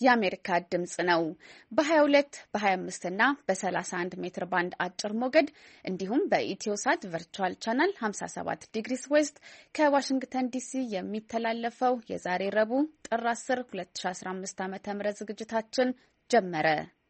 የአሜሪካ ድምጽ ነው። በ22 በ25 እና በ31 ሜትር ባንድ አጭር ሞገድ እንዲሁም በኢትዮሳት ቨርቹዋል ቻናል 57 ዲግሪስ ዌስት ከዋሽንግተን ዲሲ የሚተላለፈው የዛሬ ረቡዕ ጥር 10 2015 ዓ.ም ዝግጅታችን ጀመረ።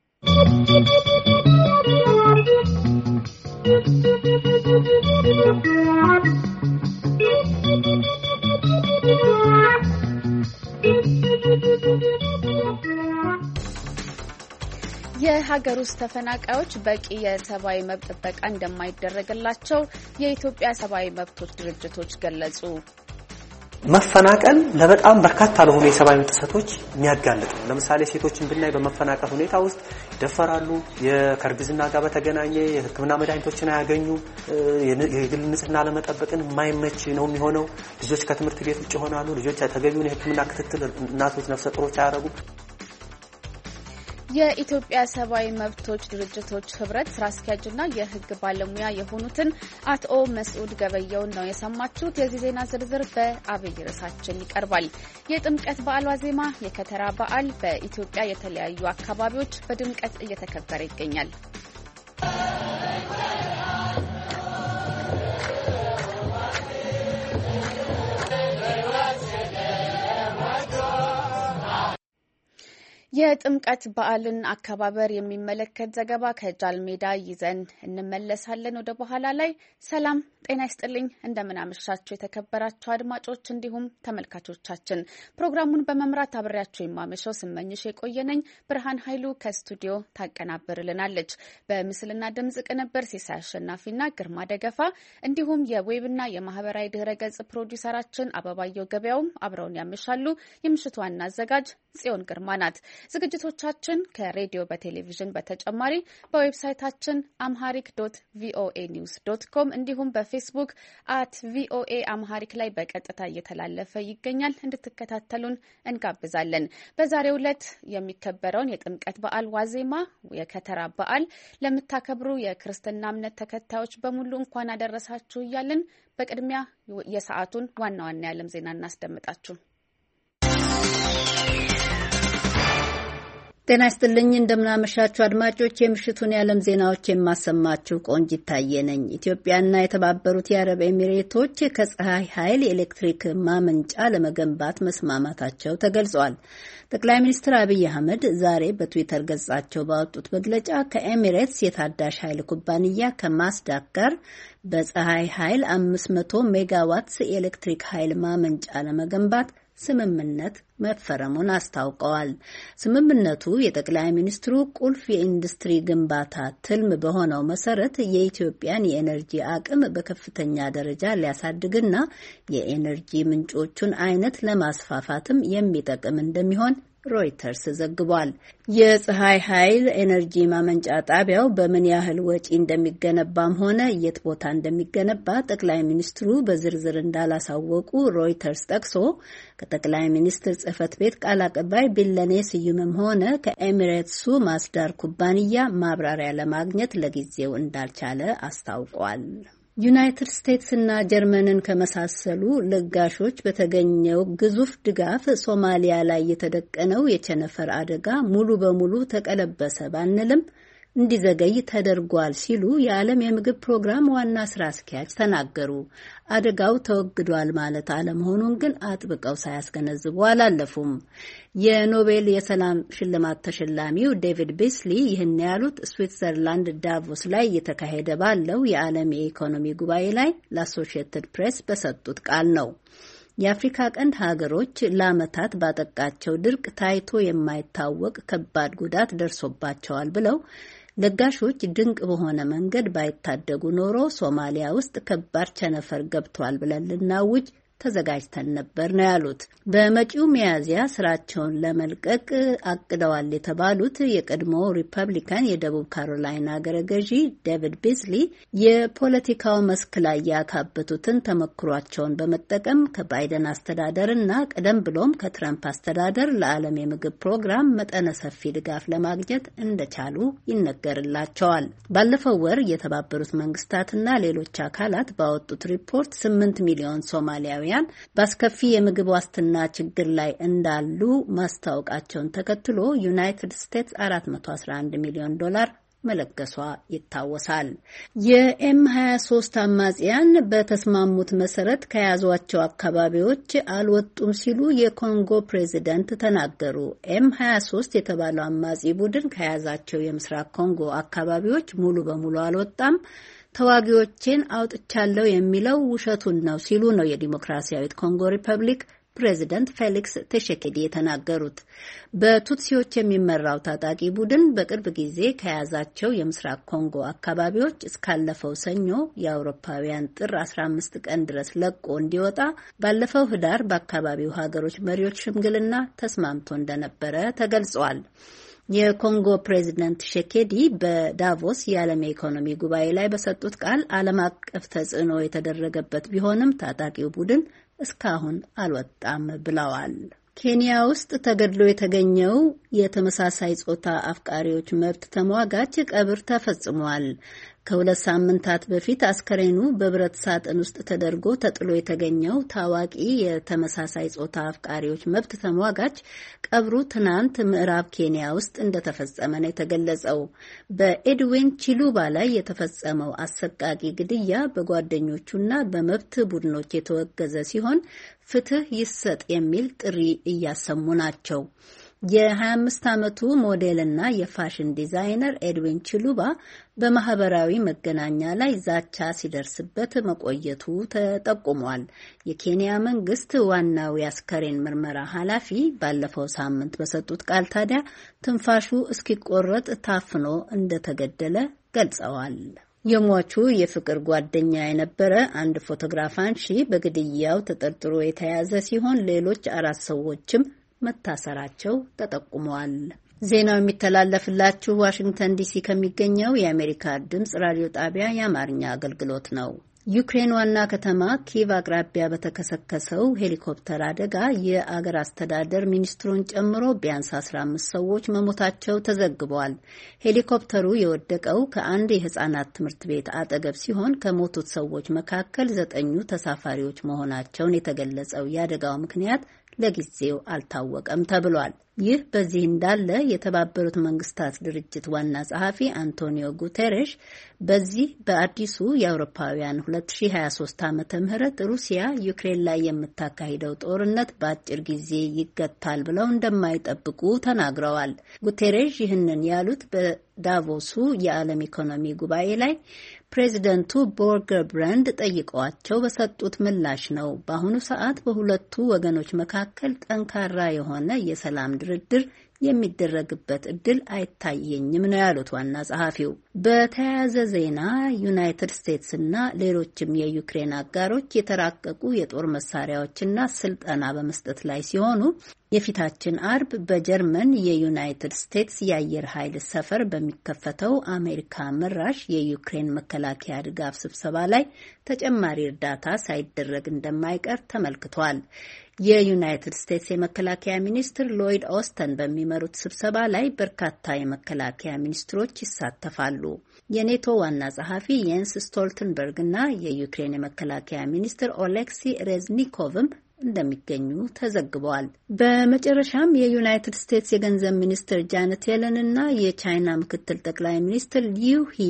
የሀገር ውስጥ ተፈናቃዮች በቂ የሰብአዊ መብት ጥበቃ እንደማይደረግላቸው የኢትዮጵያ ሰብአዊ መብቶች ድርጅቶች ገለጹ። መፈናቀል ለበጣም በርካታ ለሆኑ የሰብአዊ መብት ጥሰቶች የሚያጋልጥ ነው። ለምሳሌ ሴቶችን ብናይ በመፈናቀል ሁኔታ ውስጥ ይደፈራሉ። ከእርግዝና ጋር በተገናኘ የሕክምና መድኃኒቶችን አያገኙ። የግል ንጽህና ለመጠበቅን የማይመች ነው የሚሆነው። ልጆች ከትምህርት ቤት ውጭ ይሆናሉ። ልጆች ተገቢውን የሕክምና ክትትል እናቶች ነፍሰ ጡሮች አያረጉ። የኢትዮጵያ ሰብአዊ መብቶች ድርጅቶች ህብረት ስራ አስኪያጅና የህግ ባለሙያ የሆኑትን አቶ መስዑድ ገበየውን ነው የሰማችሁት። የዚህ ዜና ዝርዝር በአብይ ርዕሳችን ይቀርባል። የጥምቀት በዓል ዋዜማ የከተራ በዓል በኢትዮጵያ የተለያዩ አካባቢዎች በድምቀት እየተከበረ ይገኛል። የጥምቀት በዓልን አከባበር የሚመለከት ዘገባ ከጃልሜዳ ይዘን እንመለሳለን። ወደ በኋላ ላይ ሰላም ጤና ይስጥልኝ። እንደምን አመሻችሁ የተከበራችሁ አድማጮች እንዲሁም ተመልካቾቻችን። ፕሮግራሙን በመምራት አብሬያችሁ የማመሸው ስመኝሽ የቆየነኝ። ብርሃን ኃይሉ ከስቱዲዮ ታቀናብርልናለች። በምስልና ድምጽ ቅንብር ሲሳይ አሸናፊና ግርማ ደገፋ እንዲሁም የዌብና የማህበራዊ ድህረገጽ ፕሮዲውሰራችን አበባየው ገበያውም አብረውን ያመሻሉ። የምሽቱ ዋና አዘጋጅ ጽዮን ግርማ ናት። ዝግጅቶቻችን ከሬዲዮ በቴሌቪዥን በተጨማሪ በዌብሳይታችን amharic.voanews.com እንዲሁም በፌስቡክ @voa amharic ላይ በቀጥታ እየተላለፈ ይገኛል። እንድትከታተሉን እንጋብዛለን። በዛሬው ዕለት የሚከበረውን የጥምቀት በዓል ዋዜማ የከተራ በዓል ለምታከብሩ የክርስትና እምነት ተከታዮች በሙሉ እንኳን አደረሳችሁ እያልን በቅድሚያ የሰዓቱን ዋና ዋና የዓለም ዜና እናስደምጣችሁ። ጤና ይስጥልኝ እንደምናመሻችሁ አድማጮች፣ የምሽቱን የዓለም ዜናዎች የማሰማችሁ ቆንጂት ታየ ነኝ። ኢትዮጵያና የተባበሩት የአረብ ኤሚሬቶች ከፀሐይ ኃይል የኤሌክትሪክ ማመንጫ ለመገንባት መስማማታቸው ተገልጿል። ጠቅላይ ሚኒስትር አብይ አህመድ ዛሬ በትዊተር ገጻቸው ባወጡት መግለጫ ከኤሚሬትስ የታዳሽ ኃይል ኩባንያ ከማስዳክ ጋር በፀሐይ ኃይል 500 ሜጋዋትስ የኤሌክትሪክ ኃይል ማመንጫ ለመገንባት ስምምነት መፈረሙን አስታውቀዋል። ስምምነቱ የጠቅላይ ሚኒስትሩ ቁልፍ የኢንዱስትሪ ግንባታ ትልም በሆነው መሰረት የኢትዮጵያን የኤነርጂ አቅም በከፍተኛ ደረጃ ሊያሳድግና የኤነርጂ ምንጮቹን አይነት ለማስፋፋትም የሚጠቅም እንደሚሆን ሮይተርስ ዘግቧል። የፀሐይ ኃይል ኤነርጂ ማመንጫ ጣቢያው በምን ያህል ወጪ እንደሚገነባም ሆነ የት ቦታ እንደሚገነባ ጠቅላይ ሚኒስትሩ በዝርዝር እንዳላሳወቁ ሮይተርስ ጠቅሶ ከጠቅላይ ሚኒስትር ጽህፈት ቤት ቃል አቀባይ ቢለኔ ስዩምም ሆነ ከኤሚሬትሱ ማስዳር ኩባንያ ማብራሪያ ለማግኘት ለጊዜው እንዳልቻለ አስታውቋል። ዩናይትድ ስቴትስ እና ጀርመንን ከመሳሰሉ ለጋሾች በተገኘው ግዙፍ ድጋፍ ሶማሊያ ላይ የተደቀነው የቸነፈር አደጋ ሙሉ በሙሉ ተቀለበሰ ባንልም እንዲዘገይ ተደርጓል ሲሉ የዓለም የምግብ ፕሮግራም ዋና ስራ አስኪያጅ ተናገሩ። አደጋው ተወግዷል ማለት አለመሆኑን ግን አጥብቀው ሳያስገነዝቡ አላለፉም። የኖቤል የሰላም ሽልማት ተሸላሚው ዴቪድ ቢስሊ ይህን ያሉት ስዊትዘርላንድ ዳቮስ ላይ እየተካሄደ ባለው የዓለም የኢኮኖሚ ጉባኤ ላይ ለአሶሺየትድ ፕሬስ በሰጡት ቃል ነው። የአፍሪካ ቀንድ ሀገሮች ለዓመታት ባጠቃቸው ድርቅ ታይቶ የማይታወቅ ከባድ ጉዳት ደርሶባቸዋል ብለው ለጋሾች ድንቅ በሆነ መንገድ ባይታደጉ ኖሮ ሶማሊያ ውስጥ ከባድ ቸነፈር ገብቷል ብለን ልናውጅ ተዘጋጅተን ነበር ነው ያሉት። በመጪው ሚያዝያ ስራቸውን ለመልቀቅ አቅደዋል የተባሉት የቀድሞ ሪፐብሊካን የደቡብ ካሮላይና አገረ ገዢ ዴቪድ ቢስሊ የፖለቲካው መስክ ላይ ያካበቱትን ተመክሯቸውን በመጠቀም ከባይደን አስተዳደርና ቀደም ብሎም ከትራምፕ አስተዳደር ለዓለም የምግብ ፕሮግራም መጠነ ሰፊ ድጋፍ ለማግኘት እንደቻሉ ይነገርላቸዋል። ባለፈው ወር የተባበሩት መንግስታትና ሌሎች አካላት ባወጡት ሪፖርት 8 ሚሊዮን ሶማሊያውያን አማጽያን በአስከፊ የምግብ ዋስትና ችግር ላይ እንዳሉ ማስታወቃቸውን ተከትሎ ዩናይትድ ስቴትስ $411 ሚሊዮን መለገሷ ይታወሳል። የኤም23 አማጽያን በተስማሙት መሰረት ከያዟቸው አካባቢዎች አልወጡም ሲሉ የኮንጎ ፕሬዚደንት ተናገሩ። ኤም23 የተባለው አማጺ ቡድን ከያዛቸው የምስራቅ ኮንጎ አካባቢዎች ሙሉ በሙሉ አልወጣም፣ ተዋጊዎችን አውጥቻለሁ የሚለው ውሸቱን ነው ሲሉ ነው የዲሞክራሲያዊት ኮንጎ ሪፐብሊክ ፕሬዚደንት ፌሊክስ ቴሼኬዲ የተናገሩት። በቱትሲዎች የሚመራው ታጣቂ ቡድን በቅርብ ጊዜ ከያዛቸው የምስራቅ ኮንጎ አካባቢዎች እስካለፈው ሰኞ የአውሮፓውያን ጥር 15 ቀን ድረስ ለቆ እንዲወጣ ባለፈው ህዳር በአካባቢው ሀገሮች መሪዎች ሽምግልና ተስማምቶ እንደነበረ ተገልጿል። የኮንጎ ፕሬዚደንት ሼኬዲ በዳቮስ የዓለም የኢኮኖሚ ጉባኤ ላይ በሰጡት ቃል ዓለም አቀፍ ተጽዕኖ የተደረገበት ቢሆንም ታጣቂው ቡድን እስካሁን አልወጣም ብለዋል። ኬንያ ውስጥ ተገድሎ የተገኘው የተመሳሳይ ጾታ አፍቃሪዎች መብት ተሟጋች ቀብር ተፈጽሟል። ከ2 ሳምንታት በፊት አስከሬኑ በብረት ሳጥን ውስጥ ተደርጎ ተጥሎ የተገኘው ታዋቂ የተመሳሳይ ጾታ አፍቃሪዎች መብት ተሟጋች ቀብሩ ትናንት ምዕራብ ኬንያ ውስጥ እንደተፈጸመ ነው የተገለጸው። በኤድዊን ቺሉባ ላይ የተፈጸመው አሰቃቂ ግድያ በጓደኞቹና በመብት ቡድኖች የተወገዘ ሲሆን ፍትህ ይሰጥ የሚል ጥሪ እያሰሙ ናቸው። የ25 ዓመቱ ሞዴልና የፋሽን ዲዛይነር ኤድዊን ቺሉባ በማህበራዊ መገናኛ ላይ ዛቻ ሲደርስበት መቆየቱ ተጠቁሟል። የኬንያ መንግስት ዋናው የአስከሬን ምርመራ ኃላፊ ባለፈው ሳምንት በሰጡት ቃል ታዲያ ትንፋሹ እስኪቆረጥ ታፍኖ እንደተገደለ ገልጸዋል። የሟቹ የፍቅር ጓደኛ የነበረ አንድ ፎቶግራፍ አንሺ በግድያው ተጠርጥሮ የተያዘ ሲሆን ሌሎች 4 ሰዎችም መታሰራቸው ተጠቁመዋል። ዜናው የሚተላለፍላችሁ ዋሽንግተን ዲሲ ከሚገኘው የአሜሪካ ድምጽ ራዲዮ ጣቢያ የአማርኛ አገልግሎት ነው። ዩክሬን ዋና ከተማ ኪቭ አቅራቢያ በተከሰከሰው ሄሊኮፕተር አደጋ የአገር አስተዳደር ሚኒስትሩን ጨምሮ ቢያንስ 15 ሰዎች መሞታቸው ተዘግቧል። ሄሊኮፕተሩ የወደቀው ከአንድ የህፃናት ትምህርት ቤት አጠገብ ሲሆን ከሞቱት ሰዎች መካከል 9 ተሳፋሪዎች መሆናቸውን የተገለጸው የአደጋው ምክንያት ለጊዜው አልታወቀም ተብሏል። ይህ በዚህ እንዳለ የተባበሩት መንግስታት ድርጅት ዋና ጸሐፊ አንቶኒዮ ጉቴሬሽ በዚህ በአዲሱ የአውሮፓውያን 2023 ዓመተ ምህረት ሩሲያ ዩክሬን ላይ የምታካሂደው ጦርነት በአጭር ጊዜ ይገታል ብለው እንደማይጠብቁ ተናግረዋል። ጉቴሬሽ ይህንን ያሉት በዳቮሱ የዓለም ኢኮኖሚ ጉባኤ ላይ ፕሬዚደንቱ ቦርገር ብራንድ ጠይቀዋቸው በሰጡት ምላሽ ነው። በአሁኑ ሰዓት በሁለቱ ወገኖች መካከል ጠንካራ የሆነ የሰላም ድርድር የሚደረግበት እድል አይታየኝም ነው ያሉት ዋና ጸሐፊው። በተያያዘ ዜና ዩናይትድ ስቴትስ እና ሌሎችም የዩክሬን አጋሮች የተራቀቁ የጦር መሳሪያዎችና ስልጠና በመስጠት ላይ ሲሆኑ የፊታችን አርብ በጀርመን የዩናይትድ ስቴትስ የአየር ኃይል ሰፈር በሚከፈተው አሜሪካ መራሽ የዩክሬን መከላከያ ድጋፍ ስብሰባ ላይ ተጨማሪ እርዳታ ሳይደረግ እንደማይቀር ተመልክቷል። የዩናይትድ ስቴትስ የመከላከያ ሚኒስትር ሎይድ ኦስተን በሚመሩት ስብሰባ ላይ በርካታ የመከላከያ ሚኒስትሮች ይሳተፋሉ። የኔቶ ዋና ጸሐፊ የንስ ስቶልተንበርግ እና የዩክሬን የመከላከያ ሚኒስትር ኦሌክሲ ሬዝኒኮቭም እንደሚገኙ ተዘግበዋል። በመጨረሻም የዩናይትድ ስቴትስ የገንዘብ ሚኒስትር ጃነት የለን እና የቻይና ምክትል ጠቅላይ ሚኒስትር ሊዩ ሂ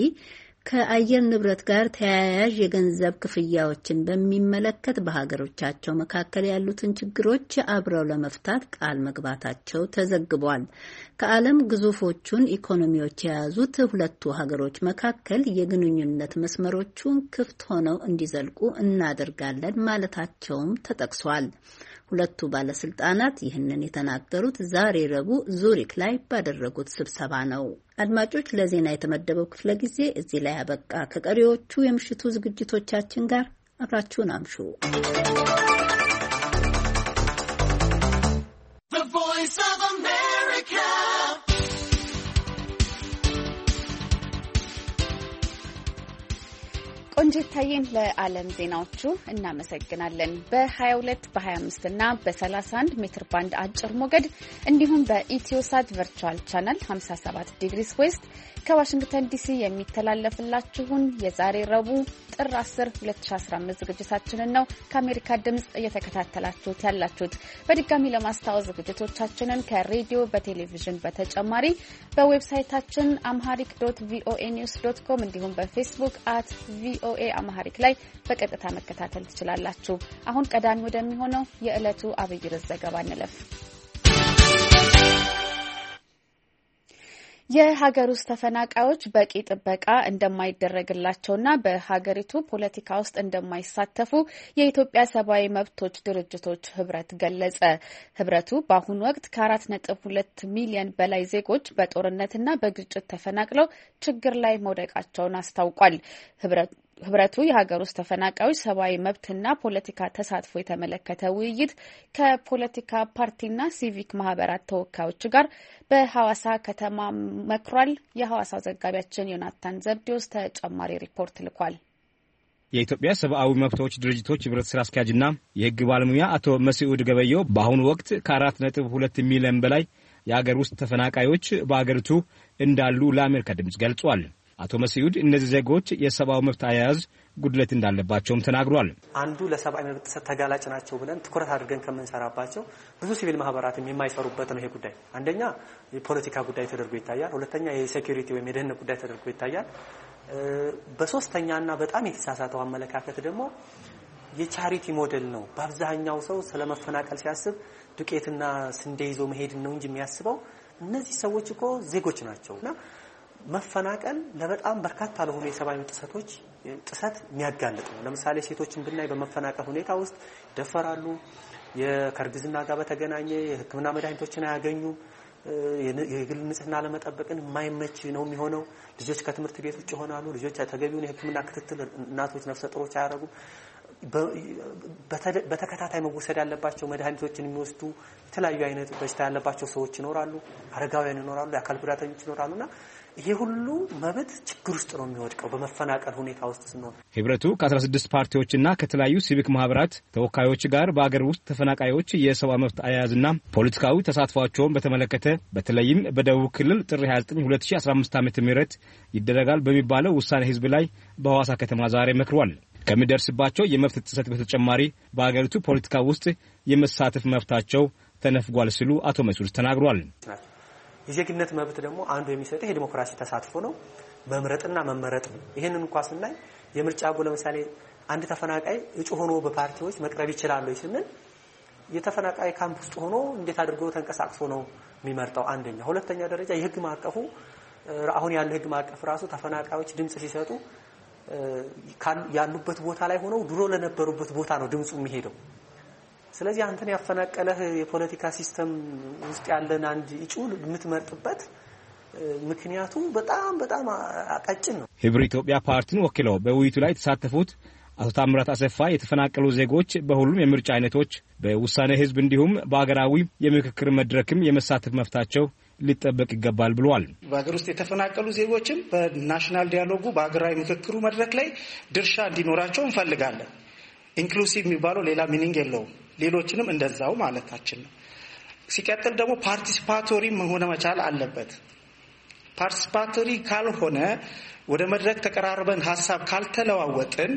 ከአየር ንብረት ጋር ተያያዥ የገንዘብ ክፍያዎችን በሚመለከት በሀገሮቻቸው መካከል ያሉትን ችግሮች አብረው ለመፍታት ቃል መግባታቸው ተዘግቧል። ከዓለም ግዙፎቹን ኢኮኖሚዎች የያዙት ሁለቱ ሀገሮች መካከል የግንኙነት መስመሮቹን ክፍት ሆነው እንዲዘልቁ እናደርጋለን ማለታቸውም ተጠቅሷል። ሁለቱ ባለስልጣናት ይህንን የተናገሩት ዛሬ ረቡዕ ዙሪክ ላይ ባደረጉት ስብሰባ ነው። አድማጮች፣ ለዜና የተመደበው ክፍለ ጊዜ እዚህ ላይ አበቃ። ከቀሪዎቹ የምሽቱ ዝግጅቶቻችን ጋር አብራችሁን አምሹ። ቆንጂት ታዬን ለዓለም ዜናዎቹ እናመሰግናለን። በ22 በ25 እና በ31 ሜትር ባንድ አጭር ሞገድ እንዲሁም በኢትዮሳት ቨርቹዋል ቻናል 57 ዲግሪስ ዌስት ከዋሽንግተን ዲሲ የሚተላለፍላችሁን የዛሬ ረቡዕ ጥር 10 2015 ዝግጅታችንን ነው ከአሜሪካ ድምጽ እየተከታተላችሁት ያላችሁት። በድጋሚ ለማስታወስ ዝግጅቶቻችንን ከሬዲዮ በቴሌቪዥን በተጨማሪ በዌብሳይታችን amharic.voanews.com እንዲሁም በፌስቡክ @voa amharic ላይ በቀጥታ መከታተል ትችላላችሁ። አሁን ቀዳሚ ወደሚሆነው የዕለቱ አብይ ርዕስ ዘገባ እንለፍ። የሀገር ውስጥ ተፈናቃዮች በቂ ጥበቃ እንደማይደረግላቸውና በሀገሪቱ ፖለቲካ ውስጥ እንደማይሳተፉ የኢትዮጵያ ሰብአዊ መብቶች ድርጅቶች ህብረት ገለጸ። ህብረቱ በአሁኑ ወቅት ከ4.2 ሚሊዮን በላይ ዜጎች በጦርነትና በግጭት ተፈናቅለው ችግር ላይ መውደቃቸውን አስታውቋል። ህብረቱ የሀገር ውስጥ ተፈናቃዮች ሰብአዊ መብትና ፖለቲካ ተሳትፎ የተመለከተ ውይይት ከፖለቲካ ፓርቲና ሲቪክ ማህበራት ተወካዮች ጋር በሐዋሳ ከተማ መክሯል። የሐዋሳው ዘጋቢያችን ዮናታን ዘብዴዎስ ተጨማሪ ሪፖርት ልኳል። የኢትዮጵያ ሰብአዊ መብቶች ድርጅቶች ህብረት ስራ አስኪያጅና የህግ ባለሙያ አቶ መስዑድ ገበየሁ በአሁኑ ወቅት ከ4.2 ሚሊዮን በላይ የሀገር ውስጥ ተፈናቃዮች በአገሪቱ እንዳሉ ለአሜሪካ ድምጽ ገልጿል። አቶ መስዑድ እነዚህ ዜጎች የሰብአዊ መብት አያያዝ ጉድለት እንዳለባቸውም ተናግሯል። አንዱ ለሰብአዊ መብት ጥሰት ተጋላጭ ናቸው ብለን ትኩረት አድርገን ከምንሰራባቸው ብዙ ሲቪል ማህበራትም የማይሰሩበት ነው ይሄ ጉዳይ። አንደኛ የፖለቲካ ጉዳይ ተደርጎ ይታያል። ሁለተኛ የሴኩሪቲ ወይም የደህንነት ጉዳይ ተደርጎ ይታያል። በሶስተኛና በጣም የተሳሳተው አመለካከት ደግሞ የቻሪቲ ሞዴል ነው። በአብዛኛው ሰው ስለመፈናቀል ሲያስብ ዱቄትና ስንዴ ይዞ መሄድ ነው እንጂ የሚያስበው እነዚህ ሰዎች እኮ ዜጎች ናቸውና መፈናቀል ለበጣም በርካታ ለሆኑ የሰብአዊ ጥሰቶች ጥሰት የሚያጋልጥ ነው። ለምሳሌ ሴቶችን ብናይ በመፈናቀል ሁኔታ ውስጥ ይደፈራሉ። ከእርግዝና ጋር በተገናኘ የሕክምና መድኃኒቶችን አያገኙም። የግል ንጽህና ለመጠበቅን የማይመች ነው የሚሆነው። ልጆች ከትምህርት ቤት ውጭ ይሆናሉ። ልጆች ተገቢውን የሕክምና ክትትል እናቶች ነፍሰ ጡሮች አያደርጉም። በተከታታይ መወሰድ ያለባቸው መድኃኒቶችን የሚወስዱ የተለያዩ አይነት በሽታ ያለባቸው ሰዎች ይኖራሉ። አረጋውያን ይኖራሉ። የአካል ጉዳተኞች ይኖራሉና ይሄ ሁሉ መብት ችግር ውስጥ ነው የሚወድቀው በመፈናቀል ሁኔታ ውስጥ ስንሆን። ህብረቱ ከ16 ፓርቲዎችና ከተለያዩ ሲቪክ ማህበራት ተወካዮች ጋር በአገር ውስጥ ተፈናቃዮች የሰብአዊ መብት አያያዝና ፖለቲካዊ ተሳትፏቸውን በተመለከተ በተለይም በደቡብ ክልል ጥር 29 2015 ዓ.ም ይደረጋል በሚባለው ውሳኔ ህዝብ ላይ በሐዋሳ ከተማ ዛሬ መክሯል። ከሚደርስባቸው የመብት ጥሰት በተጨማሪ በአገሪቱ ፖለቲካ ውስጥ የመሳተፍ መብታቸው ተነፍጓል ሲሉ አቶ መስዑድ ተናግሯል። የዜግነት መብት ደግሞ አንዱ የሚሰጠው የዲሞክራሲ ተሳትፎ ነው። መምረጥና መመረጥ ነው። ይሄንን እንኳን ስናይ የምርጫ ህጉ ለምሳሌ አንድ ተፈናቃይ እጩ ሆኖ በፓርቲዎች መቅረብ ይችላል ወይ ስንል የተፈናቃይ ካምፕ ውስጥ ሆኖ እንዴት አድርጎ ተንቀሳቅሶ ነው የሚመርጠው? አንደኛ። ሁለተኛ ደረጃ የህግ ማዕቀፉ አሁን ያለው ህግ ማዕቀፍ ራሱ ተፈናቃዮች ድምጽ ሲሰጡ ያሉበት ቦታ ላይ ሆነው ድሮ ለነበሩበት ቦታ ነው ድምጹ የሚሄደው። ስለዚህ አንተን ያፈናቀለህ የፖለቲካ ሲስተም ውስጥ ያለን አንድ እጩ የምትመርጥበት ምክንያቱ በጣም አቀጭን ነው። ህብረ ኢትዮጵያ ፓርቲን ወክለው በውይይቱ ላይ የተሳተፉት አቶ ታምራት አሰፋ የተፈናቀሉ ዜጎች በሁሉም የምርጫ አይነቶች በውሳኔ ህዝብ እንዲሁም በአገራዊ የምክክር መድረክም የመሳተፍ መብታቸው ሊጠበቅ ይገባል ብለዋል። በአገር ውስጥ የተፈናቀሉ ዜጎችም በናሽናል ዲያሎጉ በአገራዊ ምክክሩ መድረክ ላይ ድርሻ እንዲኖራቸው እንፈልጋለን። ኢንክሉሲቭ የሚባለው ሌላ ሚኒንግ የለውም። ሌሎችንም እንደዛው ማለታችን ነው። ሲቀጥል ደግሞ ፓርቲሲፓቶሪ መሆን መቻል አለበት። ፓርቲሲፓቶሪ ካልሆነ ወደ መድረክ ተቀራርበን ሀሳብ ካልተለዋወጥን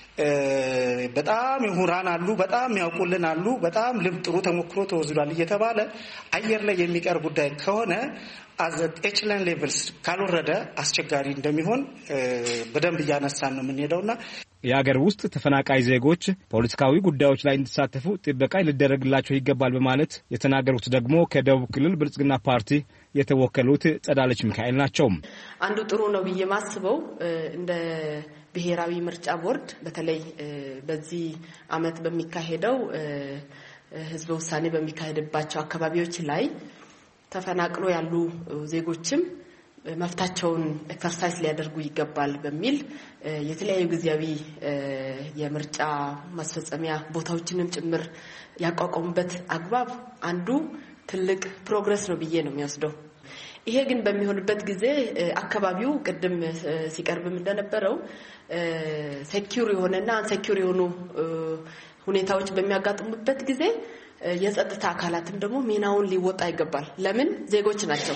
በጣም ይሁራን አሉ፣ በጣም ያውቁልን አሉ፣ በጣም ልብ ጥሩ ተሞክሮ ተወስዷል እየተባለ አየር ላይ የሚቀር ጉዳይ ከሆነ አዘት ኤችላን ሌቭልስ ካልወረደ አስቸጋሪ እንደሚሆን በደንብ እያነሳን ነው የምንሄደውና የሀገር ውስጥ ተፈናቃይ ዜጎች ፖለቲካዊ ጉዳዮች ላይ እንዲሳተፉ ጥበቃ ሊደረግላቸው ይገባል በማለት የተናገሩት ደግሞ ከደቡብ ክልል ብልጽግና ፓርቲ የተወከሉት ጸዳለች ሚካኤል ናቸው። አንዱ ጥሩ ነው ብዬ ማስበው እንደ ብሔራዊ ምርጫ ቦርድ በተለይ በዚህ አመት በሚካሄደው ህዝበ ውሳኔ በሚካሄድባቸው አካባቢዎች ላይ ተፈናቅሎ ያሉ ዜጎችም መፍታቸውን ኤክሰርሳይዝ ሊያደርጉ ይገባል በሚል የተለያዩ ጊዜያዊ የምርጫ ማስፈጸሚያ ቦታዎችንም ጭምር ያቋቋሙበት አግባብ አንዱ ትልቅ ፕሮግረስ ነው ብዬ ነው የሚወስደው። ይሄ ግን በሚሆንበት ጊዜ አካባቢው ቅድም ሲቀርብም እንደነበረው ሴኩር የሆነና አንሴኩር የሆኑ ሁኔታዎች በሚያጋጥሙበት ጊዜ የጸጥታ አካላትም ደግሞ ሚናውን ሊወጣ ይገባል። ለምን ዜጎች ናቸው።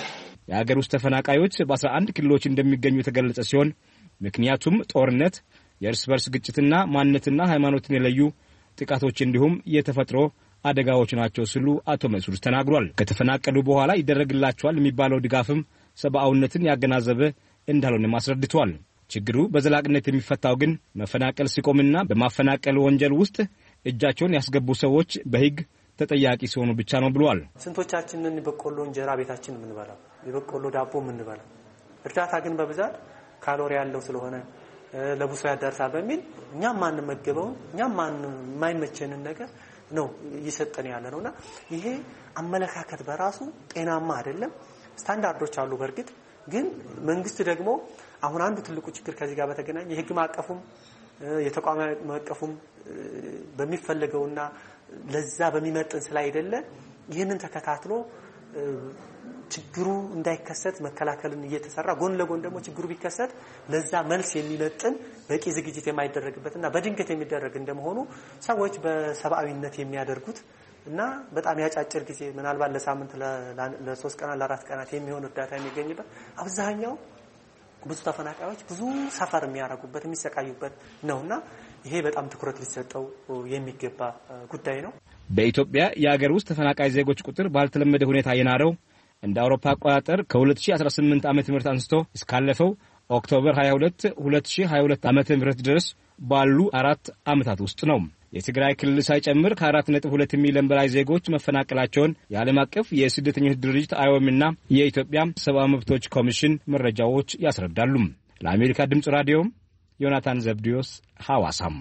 የሀገር ውስጥ ተፈናቃዮች በ11 ክልሎች እንደሚገኙ የተገለጸ ሲሆን ምክንያቱም ጦርነት፣ የእርስ በርስ ግጭትና ማንነትና ሃይማኖትን የለዩ ጥቃቶች እንዲሁም የተፈጥሮ አደጋዎች ናቸው ሲሉ አቶ መንሱር ተናግሯል። ከተፈናቀሉ በኋላ ይደረግላቸዋል የሚባለው ድጋፍም ሰብአዊነትን ያገናዘበ እንዳልሆነ አስረድቷል። ችግሩ በዘላቂነት የሚፈታው ግን መፈናቀል ሲቆምና በማፈናቀል ወንጀል ውስጥ እጃቸውን ያስገቡ ሰዎች በሕግ ተጠያቂ ሲሆኑ ብቻ ነው ብሏል። ስንቶቻችንን በቆሎ እንጀራ ቤታችን የምንበላው የበቆሎ ዳቦ የምንበላው እርዳታ ግን በብዛት ካሎሪ ያለው ስለሆነ ለብሶ ያዳርሳል በሚል እኛም ማንመገበው እኛም የማይመቸንን ነገር ነው እየሰጠን ያለ ነውና ይሄ አመለካከት በራሱ ጤናማ አይደለም። ስታንዳርዶች አሉ በርግጥ ግን መንግስት ደግሞ አሁን አንዱ ትልቁ ችግር ከዚህ ጋር በተገናኘ የህግ ማቀፉም የተቋማዊ ማቀፉም በሚፈልገውና ለዛ በሚመጥን ስላይደለ ይህንን ተከታትሎ ችግሩ እንዳይከሰት መከላከልን እየተሰራ ጎን ለጎን ደግሞ ችግሩ ቢከሰት ለዛ መልስ የሚመጥን በቂ ዝግጅት የማይደረግበትና በድንገት የሚደረግ እንደመሆኑ ሰዎች በሰብአዊነት የሚያደርጉት እና በጣም ያጫጭር ጊዜ ምናልባት ለሳምንት ለ3 ቀናት ለ4 ቀናት የሚሆን እርዳታ የሚገኝበት አብዛኛው ብዙ ተፈናቃዮች ብዙ ሰፈር የሚያረጉበት የሚሰቃዩበት ነውና ይሄ በጣም ትኩረት ሊሰጠው የሚገባ ጉዳይ ነው። በኢትዮጵያ የሀገር ውስጥ ተፈናቃይ ዜጎች ቁጥር ባልተለመደ ሁኔታ የናረው እንደ አውሮፓ አቆጣጠር ከ2018 ዓመተ ምህረት አንስቶ እስካለፈው ኦክቶበር 22 2022 ዓመተ ምህረት ድረስ ባሉ 4 ዓመታት ውስጥ ነው። የትግራይ ክልል ሳይጨምር ከ4.2 ሚሊዮን በላይ ዜጎች መፈናቀላቸውን የዓለም አቀፍ የስደተኞች ድርጅት አይኦኤምና የኢትዮጵያ ሰብአዊ መብቶች ኮሚሽን መረጃዎች ያስረዳሉ። ለአሜሪካ ድምጽ ራዲዮ ዮናታን ዘብዲዮስ ሐዋሳም።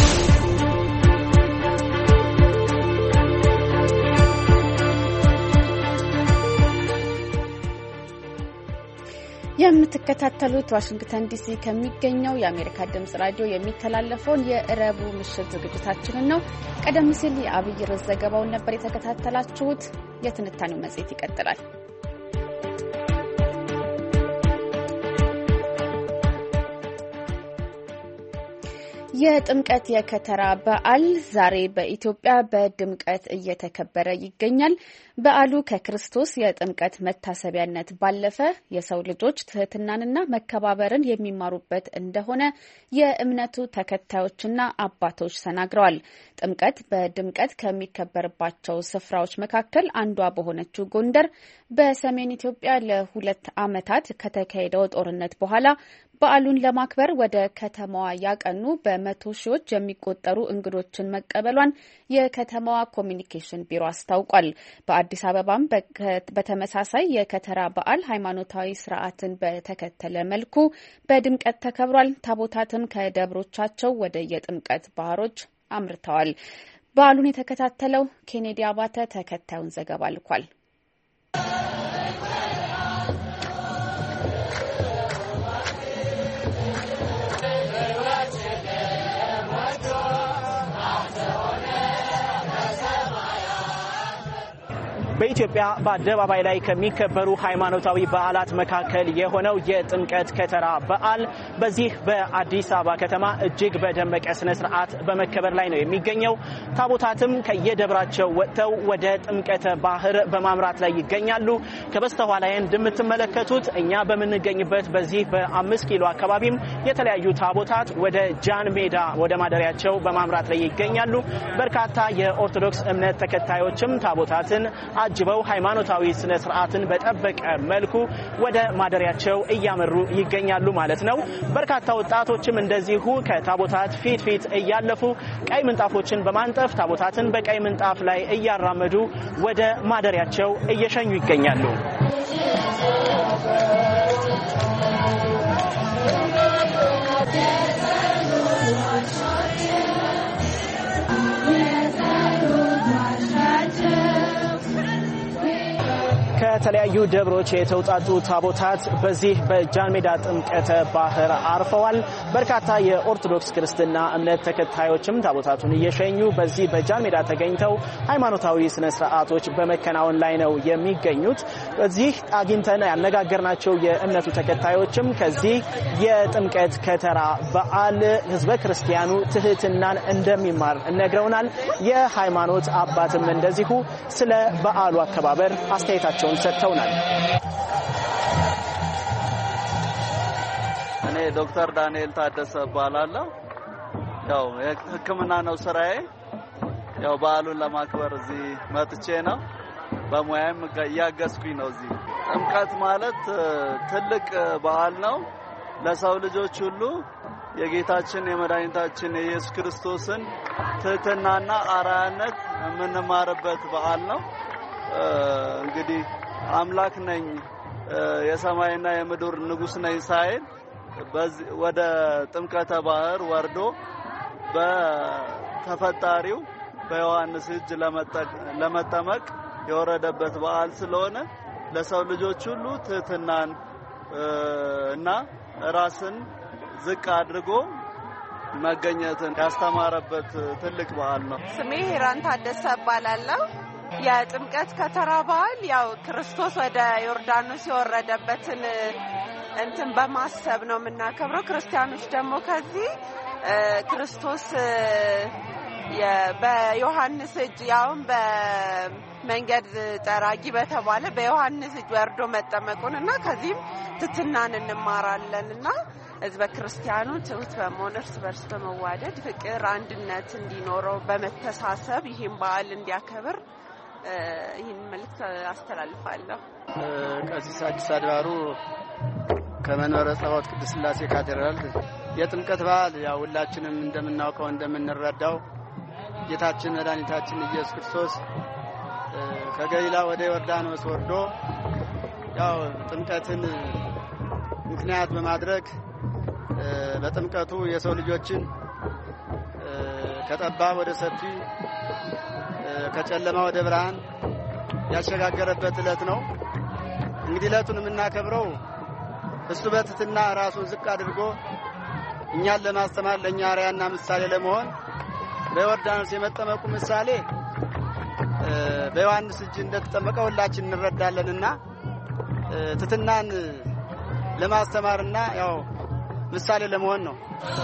የምትከታተሉት ዋሽንግተን ዲሲ ከሚገኘው የአሜሪካ ድምጽ ራዲዮ የሚተላለፈውን የእረቡ ምሽት ዝግጅታችንን ነው። ቀደም ሲል የአብይ ርዕስ ዘገባውን ነበር የተከታተላችሁት። የትንታኔው መጽሔት ይቀጥላል። የጥምቀት የከተራ በዓል ዛሬ በኢትዮጵያ በድምቀት እየተከበረ ይገኛል። በዓሉ ከክርስቶስ የጥምቀት መታሰቢያነት ባለፈ የሰው ልጆች ትህትናንና መከባበርን የሚማሩበት እንደሆነ የእምነቱ ተከታዮችና አባቶች ተናግረዋል። ጥምቀት በድምቀት ከሚከበርባቸው ስፍራዎች መካከል አንዷ በሆነችው ጎንደር በሰሜን ኢትዮጵያ ለ2 ዓመታት ከተካሄደው ጦርነት በኋላ በዓሉን ለማክበር ወደ ከተማዋ ያቀኑ በመቶ ሺዎች የሚቆጠሩ እንግዶችን መቀበሏን የከተማዋ ኮሚኒኬሽን ቢሮ አስታውቋል። በአዲስ አበባም በተመሳሳይ የከተራ በዓል ሃይማኖታዊ ስርዓትን በተከተለ መልኩ በድምቀት ተከብሯል። ታቦታትም ከደብሮቻቸው ወደ የጥምቀት ባህሮች አምርተዋል። በዓሉን የተከታተለው ኬኔዲ አባተ ተከታዩን ዘገባ ልኳል። በኢትዮጵያ በአደባባይ ላይ ከሚከበሩ ሃይማኖታዊ በዓላት መካከል የሆነው የጥምቀት ከተራ በዓል በዚህ በአዲስ አበባ ከተማ እጅግ በደመቀ ስነ ስርዓት በመከበር ላይ ነው የሚገኘው። ታቦታትም ከየደብራቸው ወጥተው ወደ ጥምቀተ ባህር በማምራት ላይ ይገኛሉ። ከበስተኋላ እንደምትመለከቱት እኛ በምንገኝበት በዚህ በ5 ኪሎ አካባቢም የተለያዩ ታቦታት ወደ ጃን ሜዳ ወደ ማደሪያቸው በማምራት ላይ ይገኛሉ። በርካታ የኦርቶዶክስ እምነት ተከታዮችም ታቦታትን አጅበው ሃይማኖታዊ ስነ ስርዓትን በጠበቀ መልኩ ወደ ማደሪያቸው እያመሩ ይገኛሉ ማለት ነው። በርካታ ወጣቶችም እንደዚሁ ከታቦታት ፊት እያለፉ ቀይ ምንጣፎችን በማንጠፍ ታቦታትን በቀይ ምንጣፍ ላይ እያራመዱ ወደ ማደሪያቸው እየሸኙ ይገኛሉ። ከተለያዩ ደብሮች የተውጣጡ ታቦታት በዚህ በጃን ሜዳ ጥምቀተ ባህር አርፈዋል። በርካታ የኦርቶዶክስ ክርስትና እምነት ተከታዮችም ታቦታቱን እየሸኙ በዚህ በጃን ሜዳ ተገኝተው ሃይማኖታዊ ስነ ስርዓቶች በመከናወን ላይ ነው የሚገኙት። በዚህ አግኝተን ያነጋገርናቸው የእምነቱ ተከታዮችም ከዚህ የጥምቀት ከተራ በዓል ህዝበ ክርስቲያኑ ትህትናን እንደሚማር ነግረውናል። የሃይማኖት አባትም እንደዚሁ ስለ በዓሉ አከባበር አስተያየታቸውን ሰጥተውናል። ዶክተር ዳንኤል ታደሰ እባላለሁ። ያው ሕክምና ነው ስራዬ። ያው በዓሉን ለማክበር እዚህ መጥቼ ነው። በሙያም እያገዝኩኝ ነው እዚህ። ጥምቀት ማለት ትልቅ በዓል ነው። ለሰው ልጆች ሁሉ የጌታችን የመድኃኒታችን የኢየሱስ ክርስቶስን ትህትናና አርአያነት የምንማርበት በዓል ነው። እንግዲህ አምላክ ነኝ የሰማይና የምድር ንጉስ ነኝ ሳይል ወደ ጥምቀተ ባህር ወርዶ በተፈጣሪው በዮሐንስ እጅ ለመጠመቅ የወረደበት በዓል ስለሆነ ለሰው ልጆች ሁሉ ትህትናን እና ራስን ዝቅ አድርጎ መገኘትን ያስተማረበት ትልቅ በዓል ነው። ስሜ ሄራን ታደሰ እባላለሁ። የጥምቀት ከተራ በዓል ያው ክርስቶስ ወደ ዮርዳኖስ የወረደበትን እንትን በማሰብ ነው የምናከብረው። ክርስቲያኖች ደግሞ ከዚህ ክርስቶስ በዮሐንስ እጅ ያውም በመንገድ ጠራጊ በተባለ በዮሐንስ እጅ ወርዶ መጠመቁን እና ከዚህም ትህትናን እንማራለን እና ህዝበ ክርስቲያኑ ትሁት በመሆን እርስ በርስ በመዋደድ ፍቅር፣ አንድነት እንዲኖረው በመተሳሰብ ይህን በዓል እንዲያከብር ይህን መልእክት አስተላልፋለሁ። ቀሲስ አዲስ አድባሩ ከመንበረ ጸባዖት ቅድስት ሥላሴ ካቴድራል። የጥምቀት በዓል ያው ሁላችንም እንደምናውቀው እንደምንረዳው ጌታችን መድኃኒታችን ኢየሱስ ክርስቶስ ከገሊላ ወደ ዮርዳኖስ ወርዶ ያው ጥምቀትን ምክንያት በማድረግ በጥምቀቱ የሰው ልጆችን ከጠባብ ወደ ሰፊ ከጨለማ ወደ ብርሃን ያሸጋገረበት ዕለት ነው። እንግዲህ ዕለቱን የምናከብረው እሱ በትህትና ራሱን ዝቅ አድርጎ እኛን ለማስተማር ለእኛ አርአያና ምሳሌ ለመሆን በዮርዳኖስ የመጠመቁ ምሳሌ በዮሐንስ እጅ እንደተጠመቀ ሁላችን እንረዳለንና ትህትናን ለማስተማርና ያው ምሳሌ ለመሆን ነው።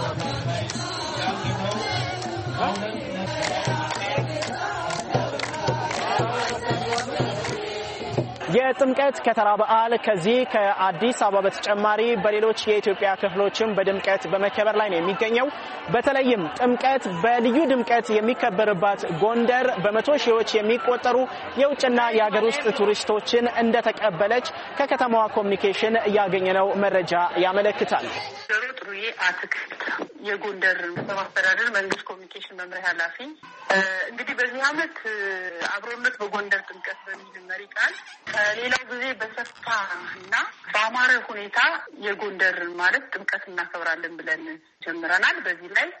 የጥምቀት ከተራ በዓል ከዚህ ከአዲስ አበባ በተጨማሪ በሌሎች የኢትዮጵያ ክፍሎችም በድምቀት በመከበር ላይ ነው የሚገኘው። በተለይም ጥምቀት በልዩ ድምቀት የሚከበርባት ጎንደር በመቶ ሺዎች የሚቆጠሩ የውጭና የሀገር ውስጥ ቱሪስቶችን እንደተቀበለች ከከተማዋ ኮሚኒኬሽን ያገኘነው መረጃ ያመለክታል። ጥሩዬ አትክልት የጎንደር በማስተዳደር መንግስት ኮሚኒኬሽን መምሪያ ኃላፊ። እንግዲህ በዚህ ዓመት አብሮነት በጎንደር ጥምቀት በሚል መሪ ቃል ከሌላው ጊዜ በሰፋ እና በአማረ ሁኔታ የጎንደር ማለት ጥምቀት እናከብራለን ብለን ጀምረናል። በዚህ ላይ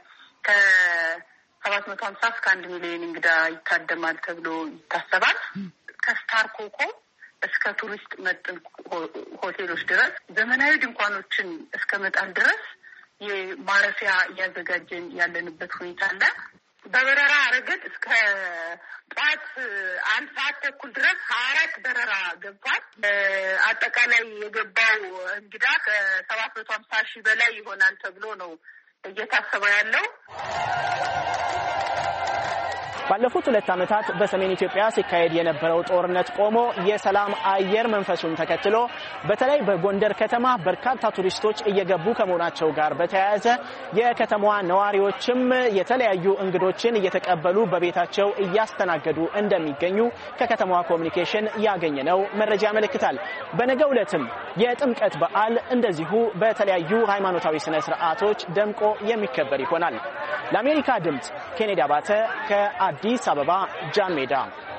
ከ750 እስከ 1 ሚሊዮን እንግዳ ይታደማል ተብሎ ይታሰባል። ከስታር ኮከብ እስከ ቱሪስት መጥን ሆቴሎች ድረስ ዘመናዊ ድንኳኖችን እስከ መጣል ድረስ የማረፊያ እያዘጋጀን ያለንበት ሁኔታ አለ። በበረራ ረገድ እስከ ጠዋት 1 ሰዓት ተኩል ድረስ 24 በረራ ገብቷል። አጠቃላይ የገባው እንግዳ ከ750 ሺህ በላይ ይሆናል ተብሎ ነው እየታሰበ ያለው። ባለፉት 2 ዓመታት በሰሜን ኢትዮጵያ ሲካሄድ የነበረው ጦርነት ቆሞ የሰላም አየር መንፈሱን ተከትሎ በተለይ በጎንደር ከተማ በርካታ ቱሪስቶች እየገቡ ከመሆናቸው ጋር በተያያዘ የከተማዋ ነዋሪዎችም የተለያዩ እንግዶችን እየተቀበሉ በቤታቸው እያስተናገዱ እንደሚገኙ ከከተማዋ ኮሚኒኬሽን ያገኘነው መረጃ ያመለክታል። በነገው ዕለትም የጥምቀት በዓል እንደዚሁ በተለያዩ ሃይማኖታዊ ስነ ስርዓቶች ደምቆ የሚከበር ይሆናል። ለአሜሪካ ድምጽ ኬኔዲ አባተ ከአዲስ አበባ ጃን ሜዳ።